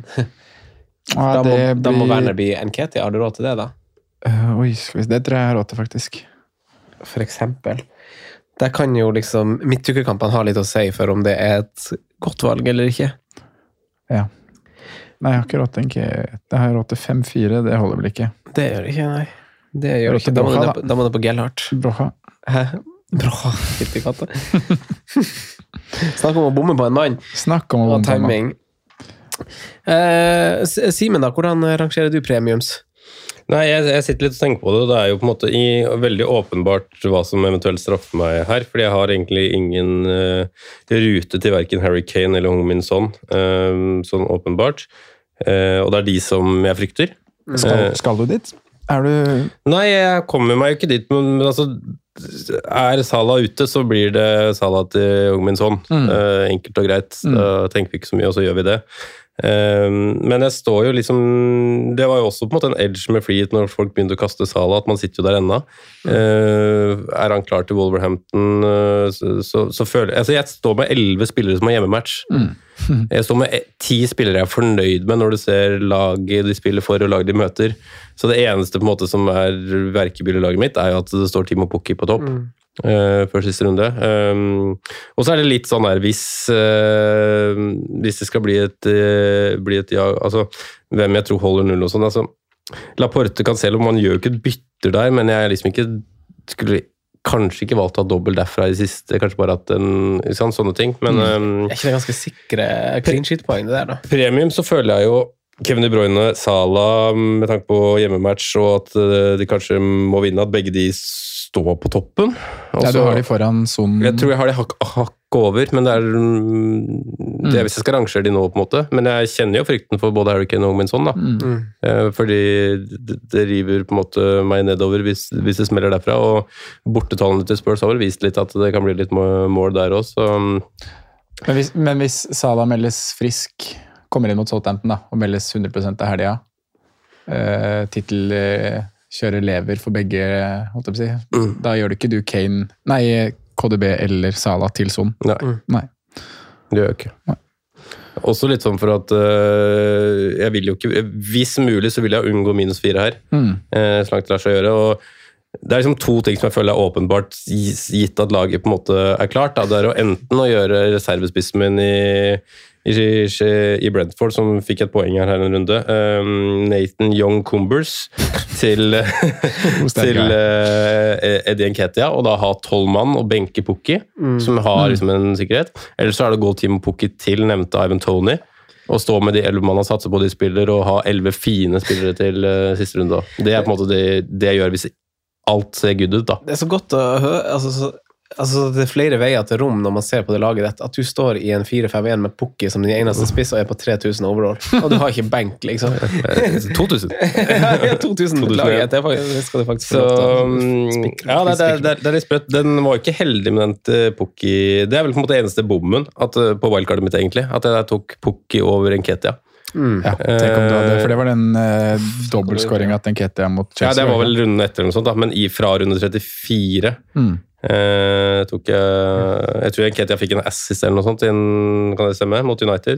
Da må Werner bli Nketiah. Har du råd til det da? Det tror jeg har råd til faktisk. For eksempel. Der kan jo liksom midtukerkampene ha litt å si for om det er et godt valg eller ikke. Ja. Nei, jeg har ikke råd til Nketiah. Jeg har råd til 5-4, det holder vel ikke. Det gjør ikke, nei. Det gjør ikke. Da må det på Gellhardt. Brocha. Hæ? Brocha, litt i katta. Snakk om å bomme på en mann. Snakk om å bomme på en mann. Simen da, hvordan rangerer du premiums? Nei, jeg sitter litt og tenker på det, og det er jo på en måte veldig åpenbart hva som eventuelt straffer meg her, fordi jeg har egentlig ingen rute til hverken Harry Kane eller Heung-min Son, sånn åpenbart. Og det er de som jeg frykter. Skal du dit? Nei, jeg kommer meg jo ikke dit, men altså, er Salah ute, så blir det Salah til Heung-min Son. Enkelt og greit, da tenker vi ikke så mye, og så gjør vi det. Men jeg står jo liksom, det var jo også på en måte en edge med Freet når folk begynte å kaste Salah, at man sitter jo der ennå. Er han klar til Wolverhampton, så føler jeg, altså jeg står med 11 spillere som har hjemmematch. Jeg står med 10 spillere jeg er fornøyd med når du ser laget de spiller for og laget de møter. Så det eneste på en måte som er verkebyllelaget mitt er jo at det står Timo Pukki på topp. Før siste runde. Og så er det litt sånn her, hvis det skal bli et ja, altså hvem jeg tror holder null og sånn, altså Laporte kan selv om man gjør ikke et bytter der, men jeg liksom ikke skulle kanskje ikke valgt å ha dobbelt derfra i siste, kanskje bare at sånne ting, men er ikke det ganske sikre clean sheet-poeng det der da? Premium så føler jeg jo Kevin De Bruyne, Salah med tanke på hjemmematch og at de kanskje må vinne, at begge de står på toppen. Også, ja, du har de foran Son. Jeg tror jeg har de hakk over, men det er hvis jeg skal rangere de nå på en måte, men jeg kjenner jo frykten for både Harry Kane og min Son da. Fordi det river på en måte meg nedover hvis det smeller derfra, og bortetallene til Spurs har vel vist litt at det kan bli litt mål der også. Men hvis Salah meldes frisk, kommer inn mot Southampton da, og meldes 100% av helga, kjører lever for begge, holdt jeg på å si. Da gjør du ikke KDB eller Salah til Son. Nei. Det gjør jeg ikke. Nei. Også litt sånn for at jeg vil jo ikke, hvis mulig så vil jeg unngå -4 her, så langt det lar seg gjøre, og det er liksom 2 ting som jeg føler er åpenbart, gitt at laget på en måte er klart. Da. Det er jo enten å gjøre reservespissen min i Brentford, som fikk et poeng her en runde, Nathan Young Cumbers til Eddie Nketiah, og da ha 12 mann og benke Pukki, som har liksom en sikkerhet. Eller så er det å gå Timo Pukki til nevnte Ivan Toney, og stå med de 11 mann og satse på de spillere, og ha 11 fine spillere til siste runde. Det er på en måte det jeg gjør hvis alt ser good ut, da. Det er så godt å høre, altså det er flere veier til rom når man ser på det laget ditt, at du står i en 4-5-1 med Pukki som din eneste spiss og er på 3000 overall, og du har ikke bank, liksom. 2000. Ja, 2000 laget, det skal du faktisk få lov til. Ja, det er litt sprøtt. Den var ikke heldig med den Pukki. Det er vel på en måte eneste bommen på wildcardet mitt, egentlig, at jeg tok Pukki over Nketiah. Ja, tenk om du hadde, for det var den dobbeltskåringen at Nketiah mot Chelsea. Ja, det var vel runden etter eller noe sånt, da, men fra runde 34 tok jeg tror Nketiah fikk en assist eller noe sånt, kan det stemme, mot United.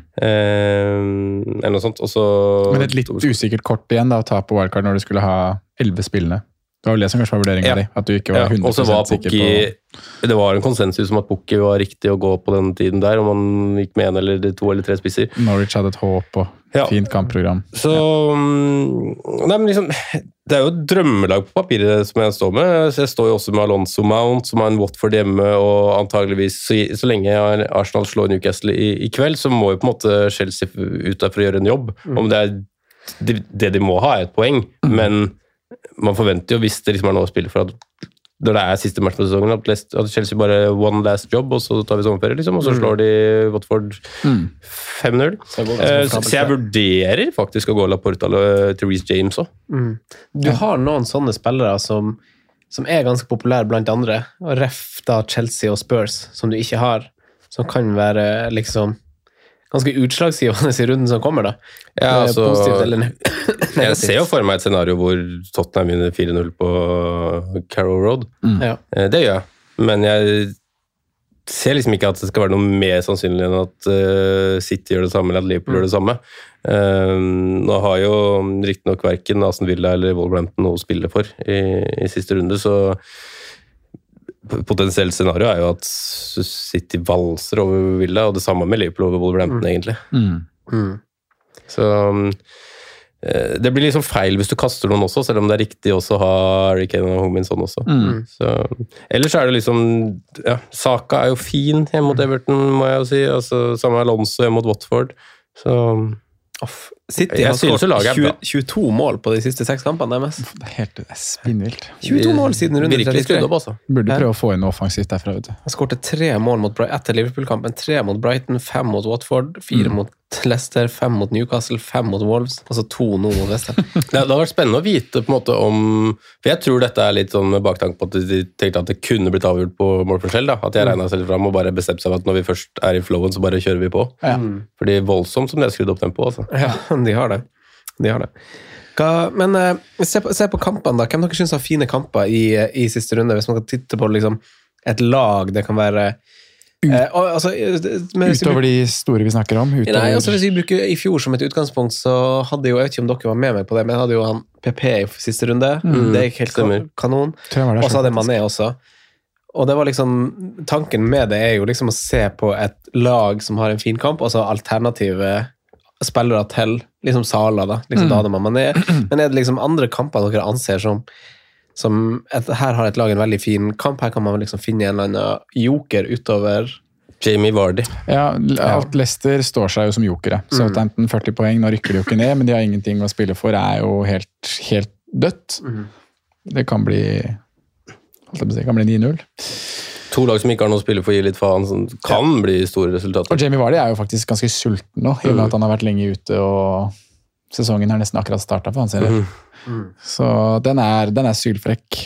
Eller noe sånt, og så... Men et litt usikkert kort igjen da, å ta på wildcard når du skulle ha 11 spillene. Det var vel det som kanskje var vurderingen av at du ikke var 100% og så var sikker Pukki, på... Det var en konsensus om at Pukki var riktig å gå på den tiden der, om man gikk med 1 eller 2 eller 3 spisser. Norwich hadde et håp og fint kampprogram. Så, nei, men liksom, det er jo et drømmelag på papiret som jeg står med. Så jeg står jo også med Alonso Mount, som har en Watford hjemme, og antageligvis, så lenge Arsenal slår Newcastle i kveld, så må jo på en måte Chelsea ut der for å gjøre en jobb. Om det er det de må ha er et poeng, men man forventer jo, hvis det liksom er noe å spille for, at når det er siste match på sesongen, at Chelsea bare one last job, og så tar vi sommerferie, liksom, og så slår de Watford 5-0. Så jeg vurderer faktisk å gå Laporta til Reece James også. Du har noen sånne spillere som er ganske populære blant andre, og ref da Chelsea og Spurs, som du ikke har, som kan være liksom ganske utslagsgivende i runden som kommer da. Ja, altså, positivt eller negativt. Jeg ser jo for meg et scenario hvor Tottenham vinner 4-0 på Carrow Road. Det gjør jeg. Men jeg ser liksom ikke at det skal være noe mer sannsynlig enn at City gjør det samme, eller at Liverpool gjør det samme. Nå har jo riktig nok hverken Aston Villa eller Wolverhampton noe å spille for i siste runde, så potensielt scenario er jo at City valser over Villa, og det samme med Liverpool over Wolverhampton, egentlig. Så det blir liksom feil hvis du kaster noen også, selv om det er riktig også å ha Harry Kane og Homin sånn også. Så, ellers er det liksom, Saka er jo fin hjemme mot Everton, må jeg jo si, altså, samme Alonso hjemme mot Watford, så... City har skåret 22 mål på de siste 6 kampene deres. Det er helt spinnvilt. 22 mål siden runde 33. Burde prøve å få inn noe offensivt derfra, vet du. Han skårte 3 mål etter Liverpool-kampen, 3 mot Brighton, 5 mot Watford, 4 mot Leicester, 5 mot Newcastle, 5 mot Wolves, altså 2 nå mot Leicester. Det har vært spennende å vite på en måte om, for jeg tror dette er litt sånn med baktank på at de tenkte at det kunne blitt avgjort på målforskjell, da. At jeg regnet selv frem og bare bestemte seg at når vi først er i flowen, så bare kjører vi på. Fordi voldsomt som det er skrudd opp tempo, altså. Ja, de har det. Men se på kampene da. Hvem dere synes har fine kamper i siste runde, hvis man kan titte på liksom, et lag, det kan være utover de store vi snakker om? Nei, altså hvis vi bruker i fjor som et utgangspunkt, så hadde jo, jeg vet ikke om dere var med meg på det, men jeg hadde jo han PP i siste runde, det gikk helt kanon, og så hadde Mané også. Og det var liksom, tanken med det er jo liksom å se på et lag som har en fin kamp, og så alternative spillere til liksom Sala da, liksom da hadde man Mané, men er det liksom andre kamper dere anser her har et lag en veldig fin kamp, her kan man liksom finne en eller annen joker utover Jamie Vardy. Ja, alt Leicester står seg jo som jokere. Southampton 40 poeng, nå rykker de jo ikke ned, men de har ingenting å spille for, er jo helt dødt. Det kan bli 9-0. 2 lag som ikke har noe å spille for å gi litt faen, som kan bli store resultater. Og Jamie Vardy er jo faktisk ganske sulten nå, i og med at han har vært lenge ute, og sesongen har nesten akkurat startet for hans del. Så den er sylfrekk.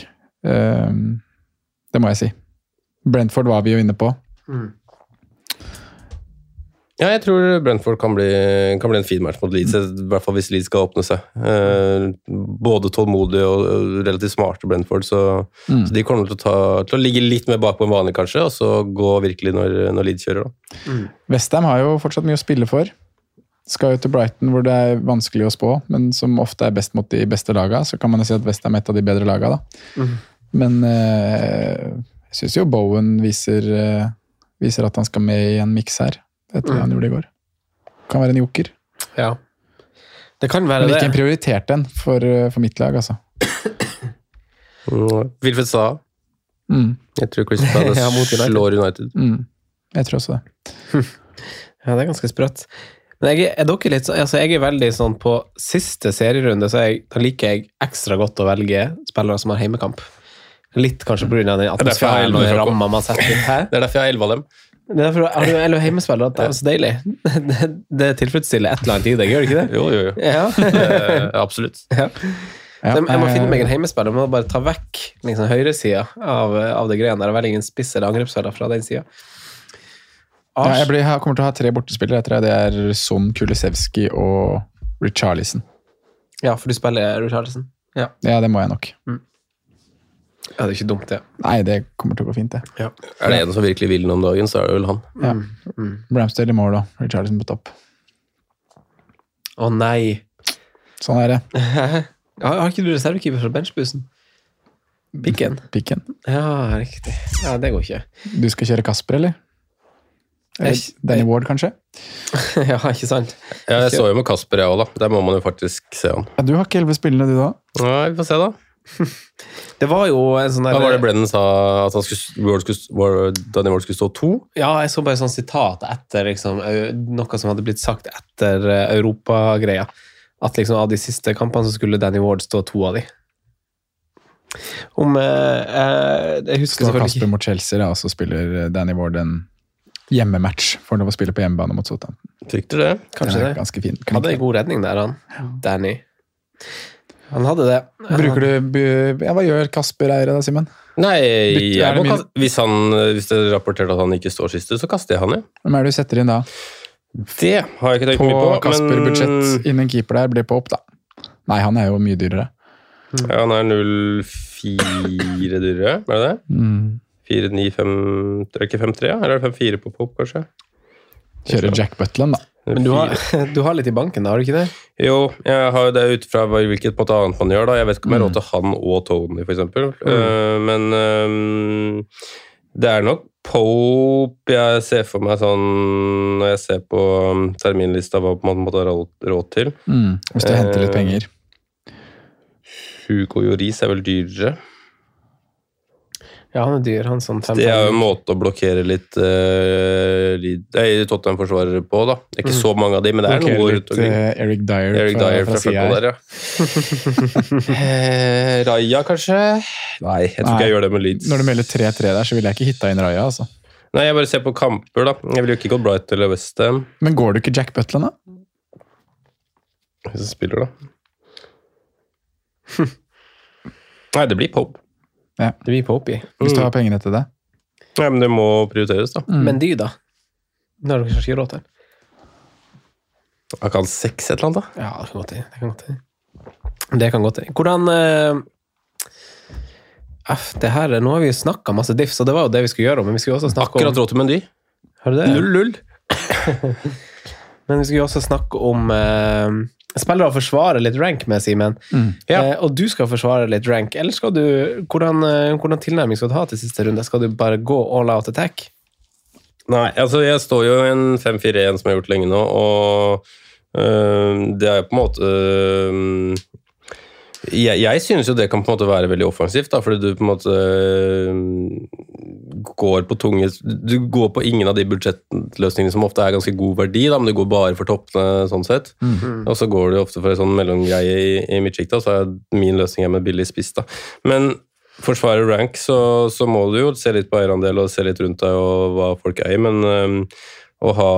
Det må jeg si. Brentford var vi jo inne på. Ja, jeg tror Brentford kan bli en fin match mot Leeds, i hvert fall hvis Leeds skal åpne seg. Både tålmodige og relativt smarte Brentford, så de kommer til å ligge litt mer bak på en vanlig kanskje, og så gå virkelig når Leeds kjører. Da. West Ham har jo fortsatt mye å spille for. Skal jo til Brighton, hvor det er vanskelig å spå, men som ofte er best mot de beste lagene, så kan man jo si at West Ham er et av de bedre lagene. Da. Men jeg synes jo Bowen viser at han skal med i en mix her. Det tror jeg han gjorde i går. Kan være en joker. Ja. Det kan være det. Men ikke en prioritert en for mitt lag, altså. Wilfred Zaha. Jeg tror Crystal Palace slår United. Jeg tror også det. Ja, det er ganske sprøtt. Men dere litt, altså jeg veldig sånn på siste serierunde, så da liker jeg ekstra godt å velge spillere som har heimekamp. Litt kanskje på grunn av den atmosfæren og den rammen man setter. Hæ? Det er derfor jeg har 11 av dem. Det er derfor har du 11 heimespillere, det er så deilig. Det tilfredsstiller et eller annet i deg, gjør det ikke det? Jo. Ja. Absolutt. Ja. Jeg må finne meg en heimespiller, men bare ta vekk liksom, høyresiden av det greiene der, og velge en spiss eller angrepsspiller fra den siden. Ja, jeg kommer til å ha 3 bortespillere etter det. Det er Son, Kulusevski og Richarlison. Ja, for du spiller Richarlison. Ja, det må jeg nok. Ja, det er ikke dumt, det. Nei, det kommer til å gå fint, det. Ja. Er det en som virkelig vil den om dagen, så er det vel han. Ja. Ramsdale i mål og Richarlison på topp. Å nei. Sånn er det. Har ikke du reservekeeper fra benchbussen? Pikken? Ja, riktig. Ja, det går ikke. Du skal kjøre Kasper, eller? Danny Ward, kanskje? Ja, ikke sant? Ja, jeg så jo med Kasper, jeg også da. Der må man jo faktisk se han. Ja, du har ikke 11 spillene, du da? Nei, vi får se da. Det var jo en sånn der... Da var det Brennan sa at Danny Ward skulle stå 2? Ja, jeg så bare sånn sitat etter liksom, noe som hadde blitt sagt etter Europa-greia. At liksom av de siste kampene så skulle Danny Ward stå 2 av de. Jeg husker selvfølgelig Kasper mot Chelsea, da, og så spiller Danny Ward en hjemmematch for å spille på hjemmebane mot Southampton. Frykter det? Kanskje det. Ganske fin. Hadde en god redning der, han. Danny. Han hadde det. Bruker du... Ja, hva gjør Kasper Eire da, Simen? Nei, hvis det er rapportert at han ikke står siste, så kaster jeg han, ja. Hvem er det du setter inn da? Det har jeg ikke tenkt mye på. På Kasper-budsjett innen keeper der blir på opp, da. Nei, han er jo mye dyrere. Ja, han er 0,4 dyrere, er det det? 4,95, det er ikke 5,3, eller er det 5,4 på pop, kanskje? Kjører Jack Butland, da. Men du har litt i banken da, har du ikke det? Jo, jeg har jo det ut fra hvilket på annet man gjør da. Jeg vet ikke om jeg råd til han og Tony, for eksempel. Men det er nok Pope jeg ser for meg sånn, når jeg ser på terminlista hva man måtte ha råd til. Hvis du henter litt penger. Hugo Lloris er vel dyrere. Ja, han er dyr, han sånn 5. Det er jo en måte å blokkere litt Tottenham-forsvarere på, da. Det er ikke så mange av de, men det er noe litt Eric Dyer fra Fulham der, ja. Raja, kanskje? Nei, jeg tror ikke jeg gjør det med Leeds. Når du melder 3-3 der, så vil jeg ikke hitta inn Raja, altså. Nei, jeg bare ser på kamper, da. Jeg vil jo ikke gå Brighton eller West Ham. Men går du ikke Jack Butland, da? Hvis jeg spiller, da. Nei, det blir Pope. Ja. Det blir Pope i. Hvis du har pengene til det. Ja, men det må prioriteres, da. Men dy, da? Det har du kanskje ikke råd til. Jeg kan 6 et eller annet, da. Ja, det kan godt til. Det kan godt til. Hvordan... det her, nå har vi jo snakket masse diffs, og det var jo det vi skulle gjøre, men vi skulle også snakke Akkurat råd til Mendy. Har du det? 0-0. Men vi skulle også snakke om... spillere å forsvare litt rank med, Simen. Og du skal forsvare litt rank. Eller skal du... Hvordan tilnærming skal du ha til siste runde? Skal du bare gå all out attack? Nei, altså jeg står jo i en 5-4-1 som jeg har gjort lenge nå, og det er på en måte... Jeg synes jo det kan på en måte være veldig offensivt, da, fordi du på en måte går på tunge... Du går på ingen av de budsjettløsningene som ofte er ganske god verdi, da, men du går bare for toppene sånn sett. Og så går du ofte for en sånn mellomgreie i midtskiktet, og så er min løsning med billig spiss, da. Men forsvare rank, så må du jo se litt på eierandel og se litt rundt deg og hva folk eier, men å ha...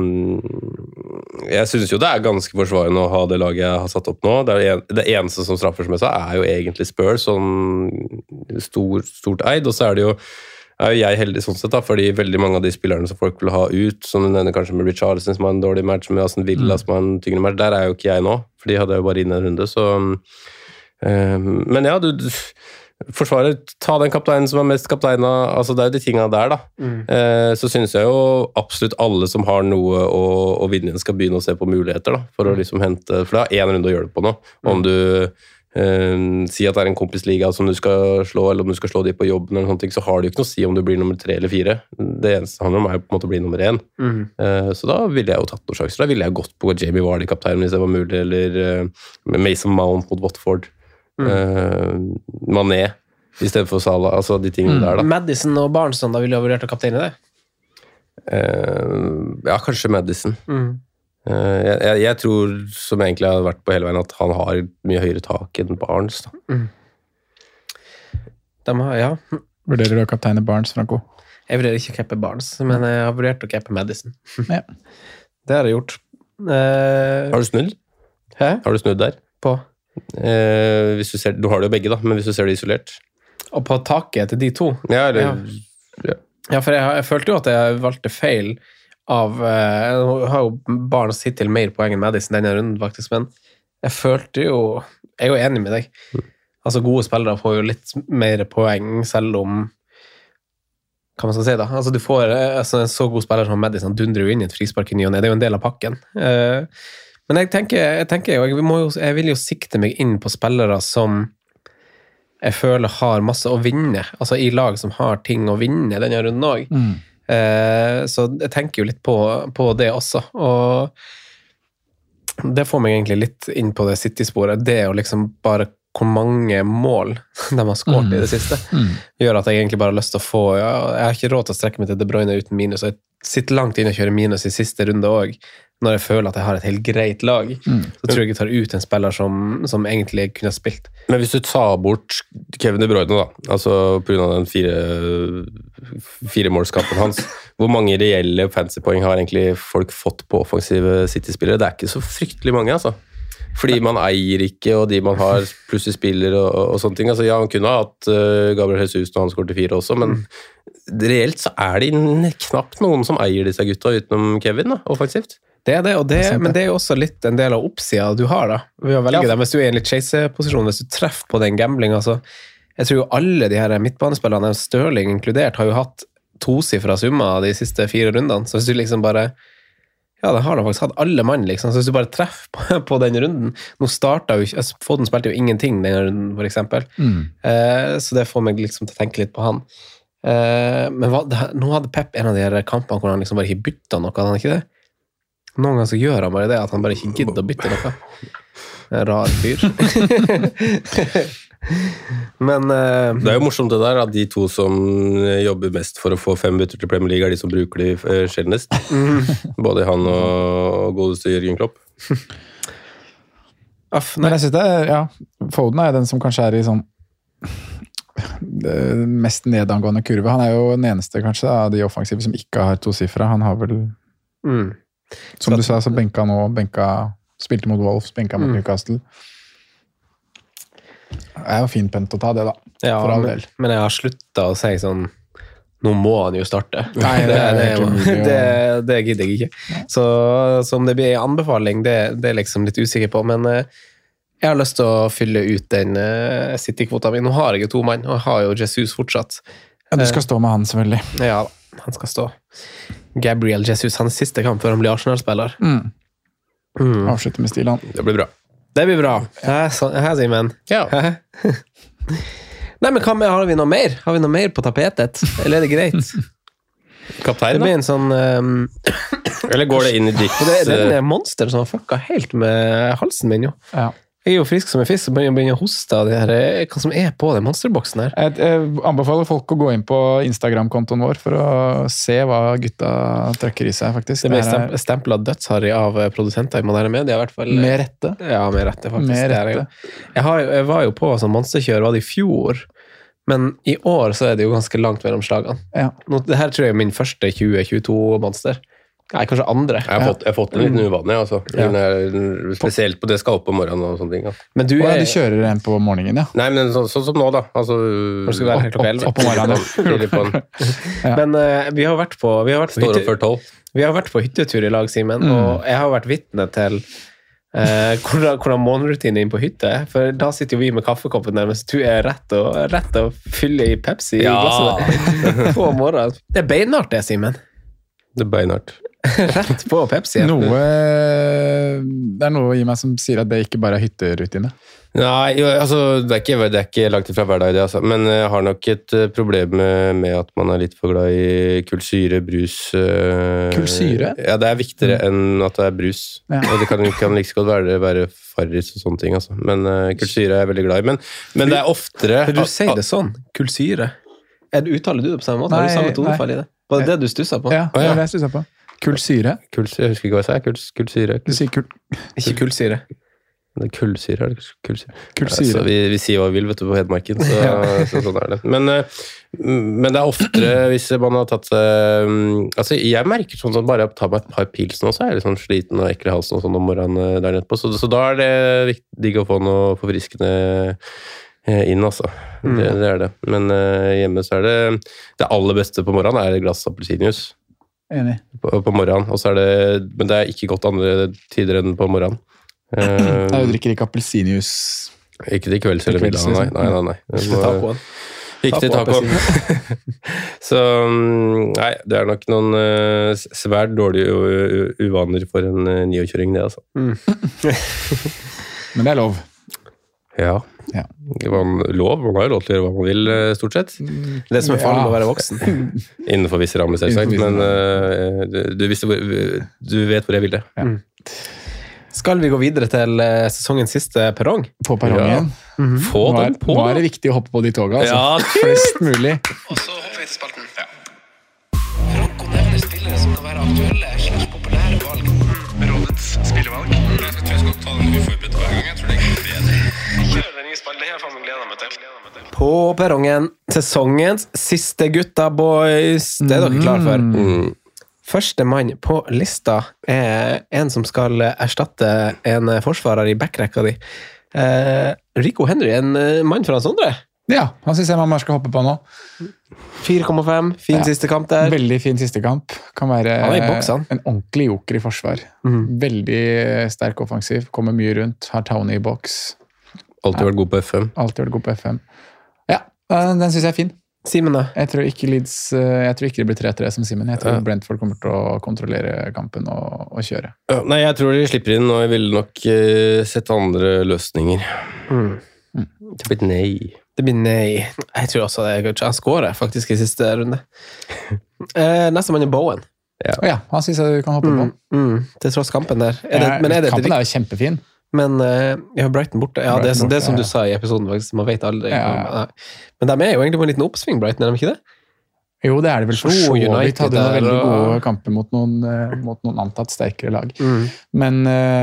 Jeg synes jo det er ganske forsvarende å ha det laget jeg har satt opp nå. Det eneste som straffer som jeg sa, er jo egentlig Spurs, sånn stort eid, og så er det jo er jo jeg heldig sånn sett, da, fordi veldig mange av de spillerne som folk vil ha ut, som du nevner kanskje med Richarlison, som har en dårlig match, med Aston Villa, som har en tyngre match, der er jo ikke jeg nå, for de hadde jeg jo bare inn en runde, så... Men ja, du forsvarer, ta den kapteinen som er mest kapteina, altså det er jo de tingene der da. Så synes jeg jo absolutt alle som har noe å vinne igjen skal begynne å se på muligheter da, for å liksom hente, for det er en runde å gjøre det på nå, om du sier at det er en kompisliga som du skal slå, eller om du skal slå de på jobben eller noe sånt, så har du ikke noe å si om du blir nummer 3 eller 4. Det eneste handler om er på en måte å bli nummer 1. Så da ville jeg jo tatt noen sjanser, da ville jeg gått på Jamie Vardy-kapteinen hvis det var mulig, eller Mason Mount mot Watford. Mané i stedet for Salah, altså de tingene der da. Maddison og Barnson, da ville du ha vurdert å kapteine det? Ja, kanskje Maddison. Jeg tror, som jeg egentlig har vært på hele veien, at han har mye høyere tak enn Barnes da. Ja. Vurderer du å kapteine Barnes, Franco? Jeg vurderer ikke å cappe Barnes, men jeg har vurdert å cappe Maddison. Ja. Det har jeg gjort. Har du snudd? Hæ? Har du snudd der? På? Hvis du ser, du har det jo begge da, men hvis du ser det isolert. Og på taket til de to? Ja, eller... Ja, for jeg følte jo at jeg valgte feil av... Jeg har jo Barnes hittil mer poeng enn Maddison denne runden faktisk, men jeg følte jo... Jeg er jo enig med deg. Altså gode spillere får jo litt mer poeng, selv om... Hva man skal si da? Altså du får en så god spiller som Maddison dundrer jo inn i et frispark i ny og ned. Det er jo en del av pakken. Men jeg tenker jo, jeg vil jo sikte meg inn på spillere som jeg føler har masse å vinne, altså i lag som har ting å vinne denne runden også. Så jeg tenker jo litt på det også, og det får meg egentlig litt inn på det City-sporet, det å liksom bare hvor mange mål de har skåret i det siste, gjør at jeg egentlig bare har lyst til å få, jeg har ikke råd til å strekke meg til De Bruyne uten minus, og jeg sitter langt inn og kjører minus i siste runde også, når jeg føler at jeg har et helt greit lag, så tror jeg jeg tar ut en spiller som egentlig kunne ha spilt. Men hvis du tar bort Kevin De Bruyne da, altså på grunn av den 4-målskapen hans, hvor mange reelle fantasypoeng har egentlig folk fått på offensive City-spillere? Det er ikke så fryktelig mange, altså. Fordi man eier ikke, og de man har plutselig spiller og sånne ting. Altså, ja, han kunne ha hatt Gabriel Jesus når han skåret 4 også, men reelt så er det knapt noen som eier disse gutta utenom Kevin da, offensivt. Det er det, men det er jo også litt en del av oppsida du har da, ved å velge dem hvis du er i en litt chase-posisjon, hvis du treffer på den gambling, altså, jeg tror jo alle de her midtbanespillerne, Sterling inkludert, har jo hatt 2-sifra summer de siste 4 rundene, så hvis du liksom bare, ja, det har de faktisk hatt alle mann liksom, så hvis du bare treffer på den runden, nå startet jo ikke, Foden spilte jo ingenting denne runden for eksempel, så det får meg liksom til å tenke litt på han. Men nå hadde Pep en av de her kampene hvor han liksom bare ikke byttet noe, hadde han ikke det? Noen ganger så gjør han bare det, at han bare ikke gidder å bytte noe. En rar fyr. Men det er jo morsomt det der, at de to som jobber mest for å få 5 bytter til Premier League er de som bruker de sjeldnest. Både han og godeste Jørgen Klopp. Men jeg synes det er, ja, Foden er den som kanskje er i sånn det mest nedangående kurve. Han er jo den eneste kanskje av de offensive som ikke har 2-sifra. Han har vel som du sa, så spilte mot Wolves, benka mot Newcastle. Det er jo fin pent å ta det da, ja, for all del. Men jeg har sluttet å si sånn, nå må han jo starte. Nei, det gidder jeg ikke. Så om det blir en anbefaling, det er liksom litt usikker på, men jeg har lyst til å fylle ut den City-kvota min. Nå har jeg jo 2 mann, og jeg har jo Jesus fortsatt. Ja, du skal stå med han selvfølgelig. Ja, han skal stå. Gabriel Jesus, hans siste kamp før han blir Arsenal-spiller. Avslutte med stil han. Det blir bra. Det blir bra. Her, Simen. Ja. Nei, men har vi noe mer? Har vi noe mer på tapetet? Eller er det greit? Kaptein, det blir en sånn... Eller går det inn i ditt... Det er den monster som har fucka helt med halsen min, jo. Ja. Jeg er jo frisk som en fisk, og begynner å hoste av det her, hva som er på den monsterboksen her. Jeg anbefaler folk å gå inn på Instagram-kontoen vår for å se hva gutta trykker i seg, faktisk. Det ble stemplet dødsharry av produsenter i moderne media, i hvert fall. Med rette. Ja, med rette, faktisk. Med rette. Jeg var jo på sånn monsterkjør, var det i fjor, men i år så er det jo ganske langt mellom slagene. Ja. Det her tror jeg er min første 2022-monster. Nei, kanskje andre. Jeg har fått en liten uvane, altså. Spesielt på det skal opp om morgenen og sånne ting. Ja. Men du de kjører en på morgenen, ja. Nei, men sånn som nå, da. Altså, Når skal være helt klokka 11. Opp på morgenen, tidlig på en, Men vi har vært på står opp før 12. Vi har vært på hyttetur i lag, Simen, og jeg har vært vitne til hvordan morgenrutinen din på hytte, for da sitter jo vi med kaffekoppen der, mens du er rett og fyller i Pepsi i glasset på morgenen. Det er beinhardt det, Simen. Det er beinhardt. Rett på Pepsi. Det er noe i meg som sier at det ikke bare er hytterutine. Nei, altså, det er ikke langt ifra hver dag det, altså. Men jeg har nok et problem med at man er litt for glad i kullsyre, brus. Kullsyre? Ja, det er viktigere enn at det er brus. Ja. Og det kan like så godt være Farris og sånne ting, altså. Men kullsyre er jeg veldig glad i. Men det er oftere... Du sier det sånn, kullsyre. Uttaler du det på samme måte? Har du samme tonefall i det? Var det det du stusset på? Ja, det var det jeg stusset på. Kullsyre? Jeg husker ikke hva jeg sa. Kullsyre. Du sier Ikke kullsyre. Det er kullsyre, kullsyre. Kullsyre. Altså, vi sier hva vi vil, vet du, på Hedmarken, så sånn er det. Men det er oftere hvis man har tatt altså, jeg merker sånn at bare jeg tar meg et par pils nå, så er jeg litt sånn sliten og ekkel i halsen og sånn om morgenen der nede på, så da er det digg å få noe forfriskende inn, altså. Det er det. Men hjemme så er det aller beste på morgenen er et glass appelsinjuice. Enig. På morgenen, og så er det, men det er ikke godt andre tider enn på morgenen. Jeg drikker ikke appelsinjuice. Ikke til kvelds eller middag, nei. Ikke til tacoen. Ikke til tacoen. Så, nei, det er nok noen svært dårlige uvaner for en 9-åring, det, altså. Men det er lov. Ja. Man har jo lov til å gjøre hva man vil, stort sett. Det som er farlig med å være voksen. Innenfor visse rammer, selvsagt, men du vet hvor jeg vil det. Ja. Skal vi gå videre til sesongens siste perrong? På perrongen. Ja. Få den på. Nå er det viktig å hoppe på de toga, altså. Ja. Flest mulig. Og så hopper vi til spalten. Franco nevner spillere som kan være aktuelle / populære valg. Rådets spillevalg. Jeg tror jeg skal ta den uforberedt hver gang. Jeg tror det går bedre. Kjør den nye spalten. Det her faen gleder meg til. På perrongen, sesongens siste gutta, boys. Det er dere klar for. Første mann på lista er en som skal erstatte en forsvarer i backrekka di. Rico Henry, en mann fra Sondre. Ja, han synes jeg man bare skal hoppe på nå. 4,5, fin siste kamp der. Veldig fin siste kamp. Kan være Han er i boks, han. en ordentlig joker i forsvar. Veldig sterk offensiv, kommer mye rundt, har Tony i boks. Alltid vært god på FM. Alltid vært god på FM. Ja, den synes jeg er fin. Simen da? Jeg tror ikke det blir 3-3 som Simen. Jeg tror Brentford kommer til å kontrollere kampen og kjøre. Ja, nei, jeg tror de slipper inn, og jeg ville nok sett andre løsninger. Det blir nei. Det blir nei. Jeg tror også det er godt. Han skårer faktisk i siste runde. Neste mann er Bowen. Ja, han synes jeg du kan hoppe på. Til tross kampen der. Kampen er jo kjempefin. Men Brighton borte. Ja, det er som du sa i episoden, faktisk. Man vet aldri. Men de er jo egentlig på en liten oppsving, Brighton, er de ikke det? Jo, det er det vel for så vidt. United Hadde noen der, veldig gode kamper mot noen antatt sterkere lag. Men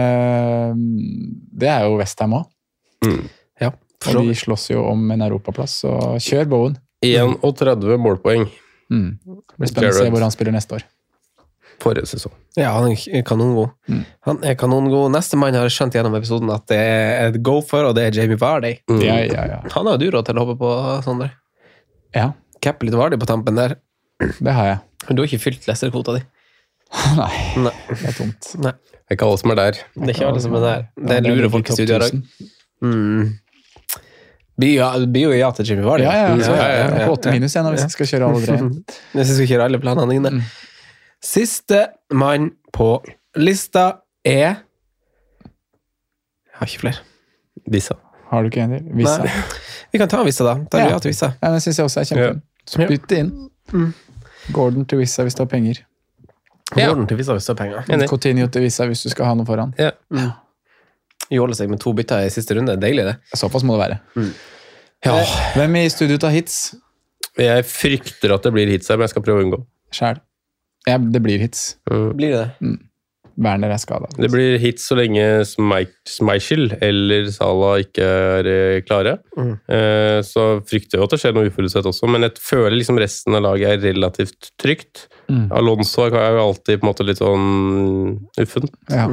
det er jo West Ham også. Ja. Og de slåss jo om en europaplass, så kjør Bowen. 31 målpoeng. Det blir spennende å se hvor han spiller neste år. Forrige sesong. Ja, han er kanongod. Han er kanongod. Neste mann har skjønt gjennom episoden at det er et go for, og det er Jamie Vardy. Ja. Han har jo du råd til å hoppe på, Sondre. Ja. Kappe litt Vardy på tampen der. Det har jeg. Men du har ikke fylt leserkvota di. Nei, det er tomt. Nei. Det er ikke alle som er der. Det er ikke alle som er der. Det lurer folk i studiet i dag. Blir jo ja til Jamie Vardy. Ja. 8 minus igjen hvis vi skal kjøre alle 3. Hvis vi skal kjøre alle planene dine. Siste mann på lista er... Jeg har ikke flere. Vissa. Har du ikke en til? Vissa. Nei. Vi kan ta Vissa da. Da ja til Vissa. Ja, det synes jeg også er kjempe. Spytt det inn. Gordon til Vissa hvis du har penger. Gordon til Vissa hvis du har penger. Coutinho til Vissa hvis du skal ha noe foran. Ja. Jåle seg med 2 bytter i siste runde. Deilig det. Såpass må det være. Ja. Hvem i studio tar hits? Jeg frykter at det blir hits her, men jeg skal prøve å unngå. Selv. Ja, det blir hits. Blir det det? Werner er skadet. Det blir hit så lenge Schmeichel eller Salah ikke er klare. Så frykter jeg jo at det skjer noe uforutsett også, men jeg føler liksom resten av laget er relativt trygt. Alonso er jo alltid på en måte litt sånn uffen. Ja.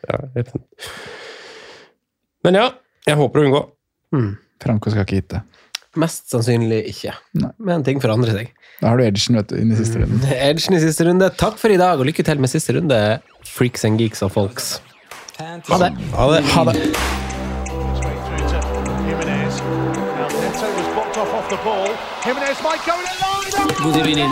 Men ja, jeg håper å unngå. Franco skal ikke hitte. Mest sannsynlig ikke. Nei. Men ting forandrer seg. Da har du Edgen, vet du, inn i siste runden. Edgen i siste runde. Takk for i dag, og lykke til med siste runde, freaks and geeks og folks. Ha det. Ha det. Ha det. God evening.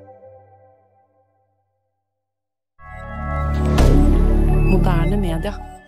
Moderne media.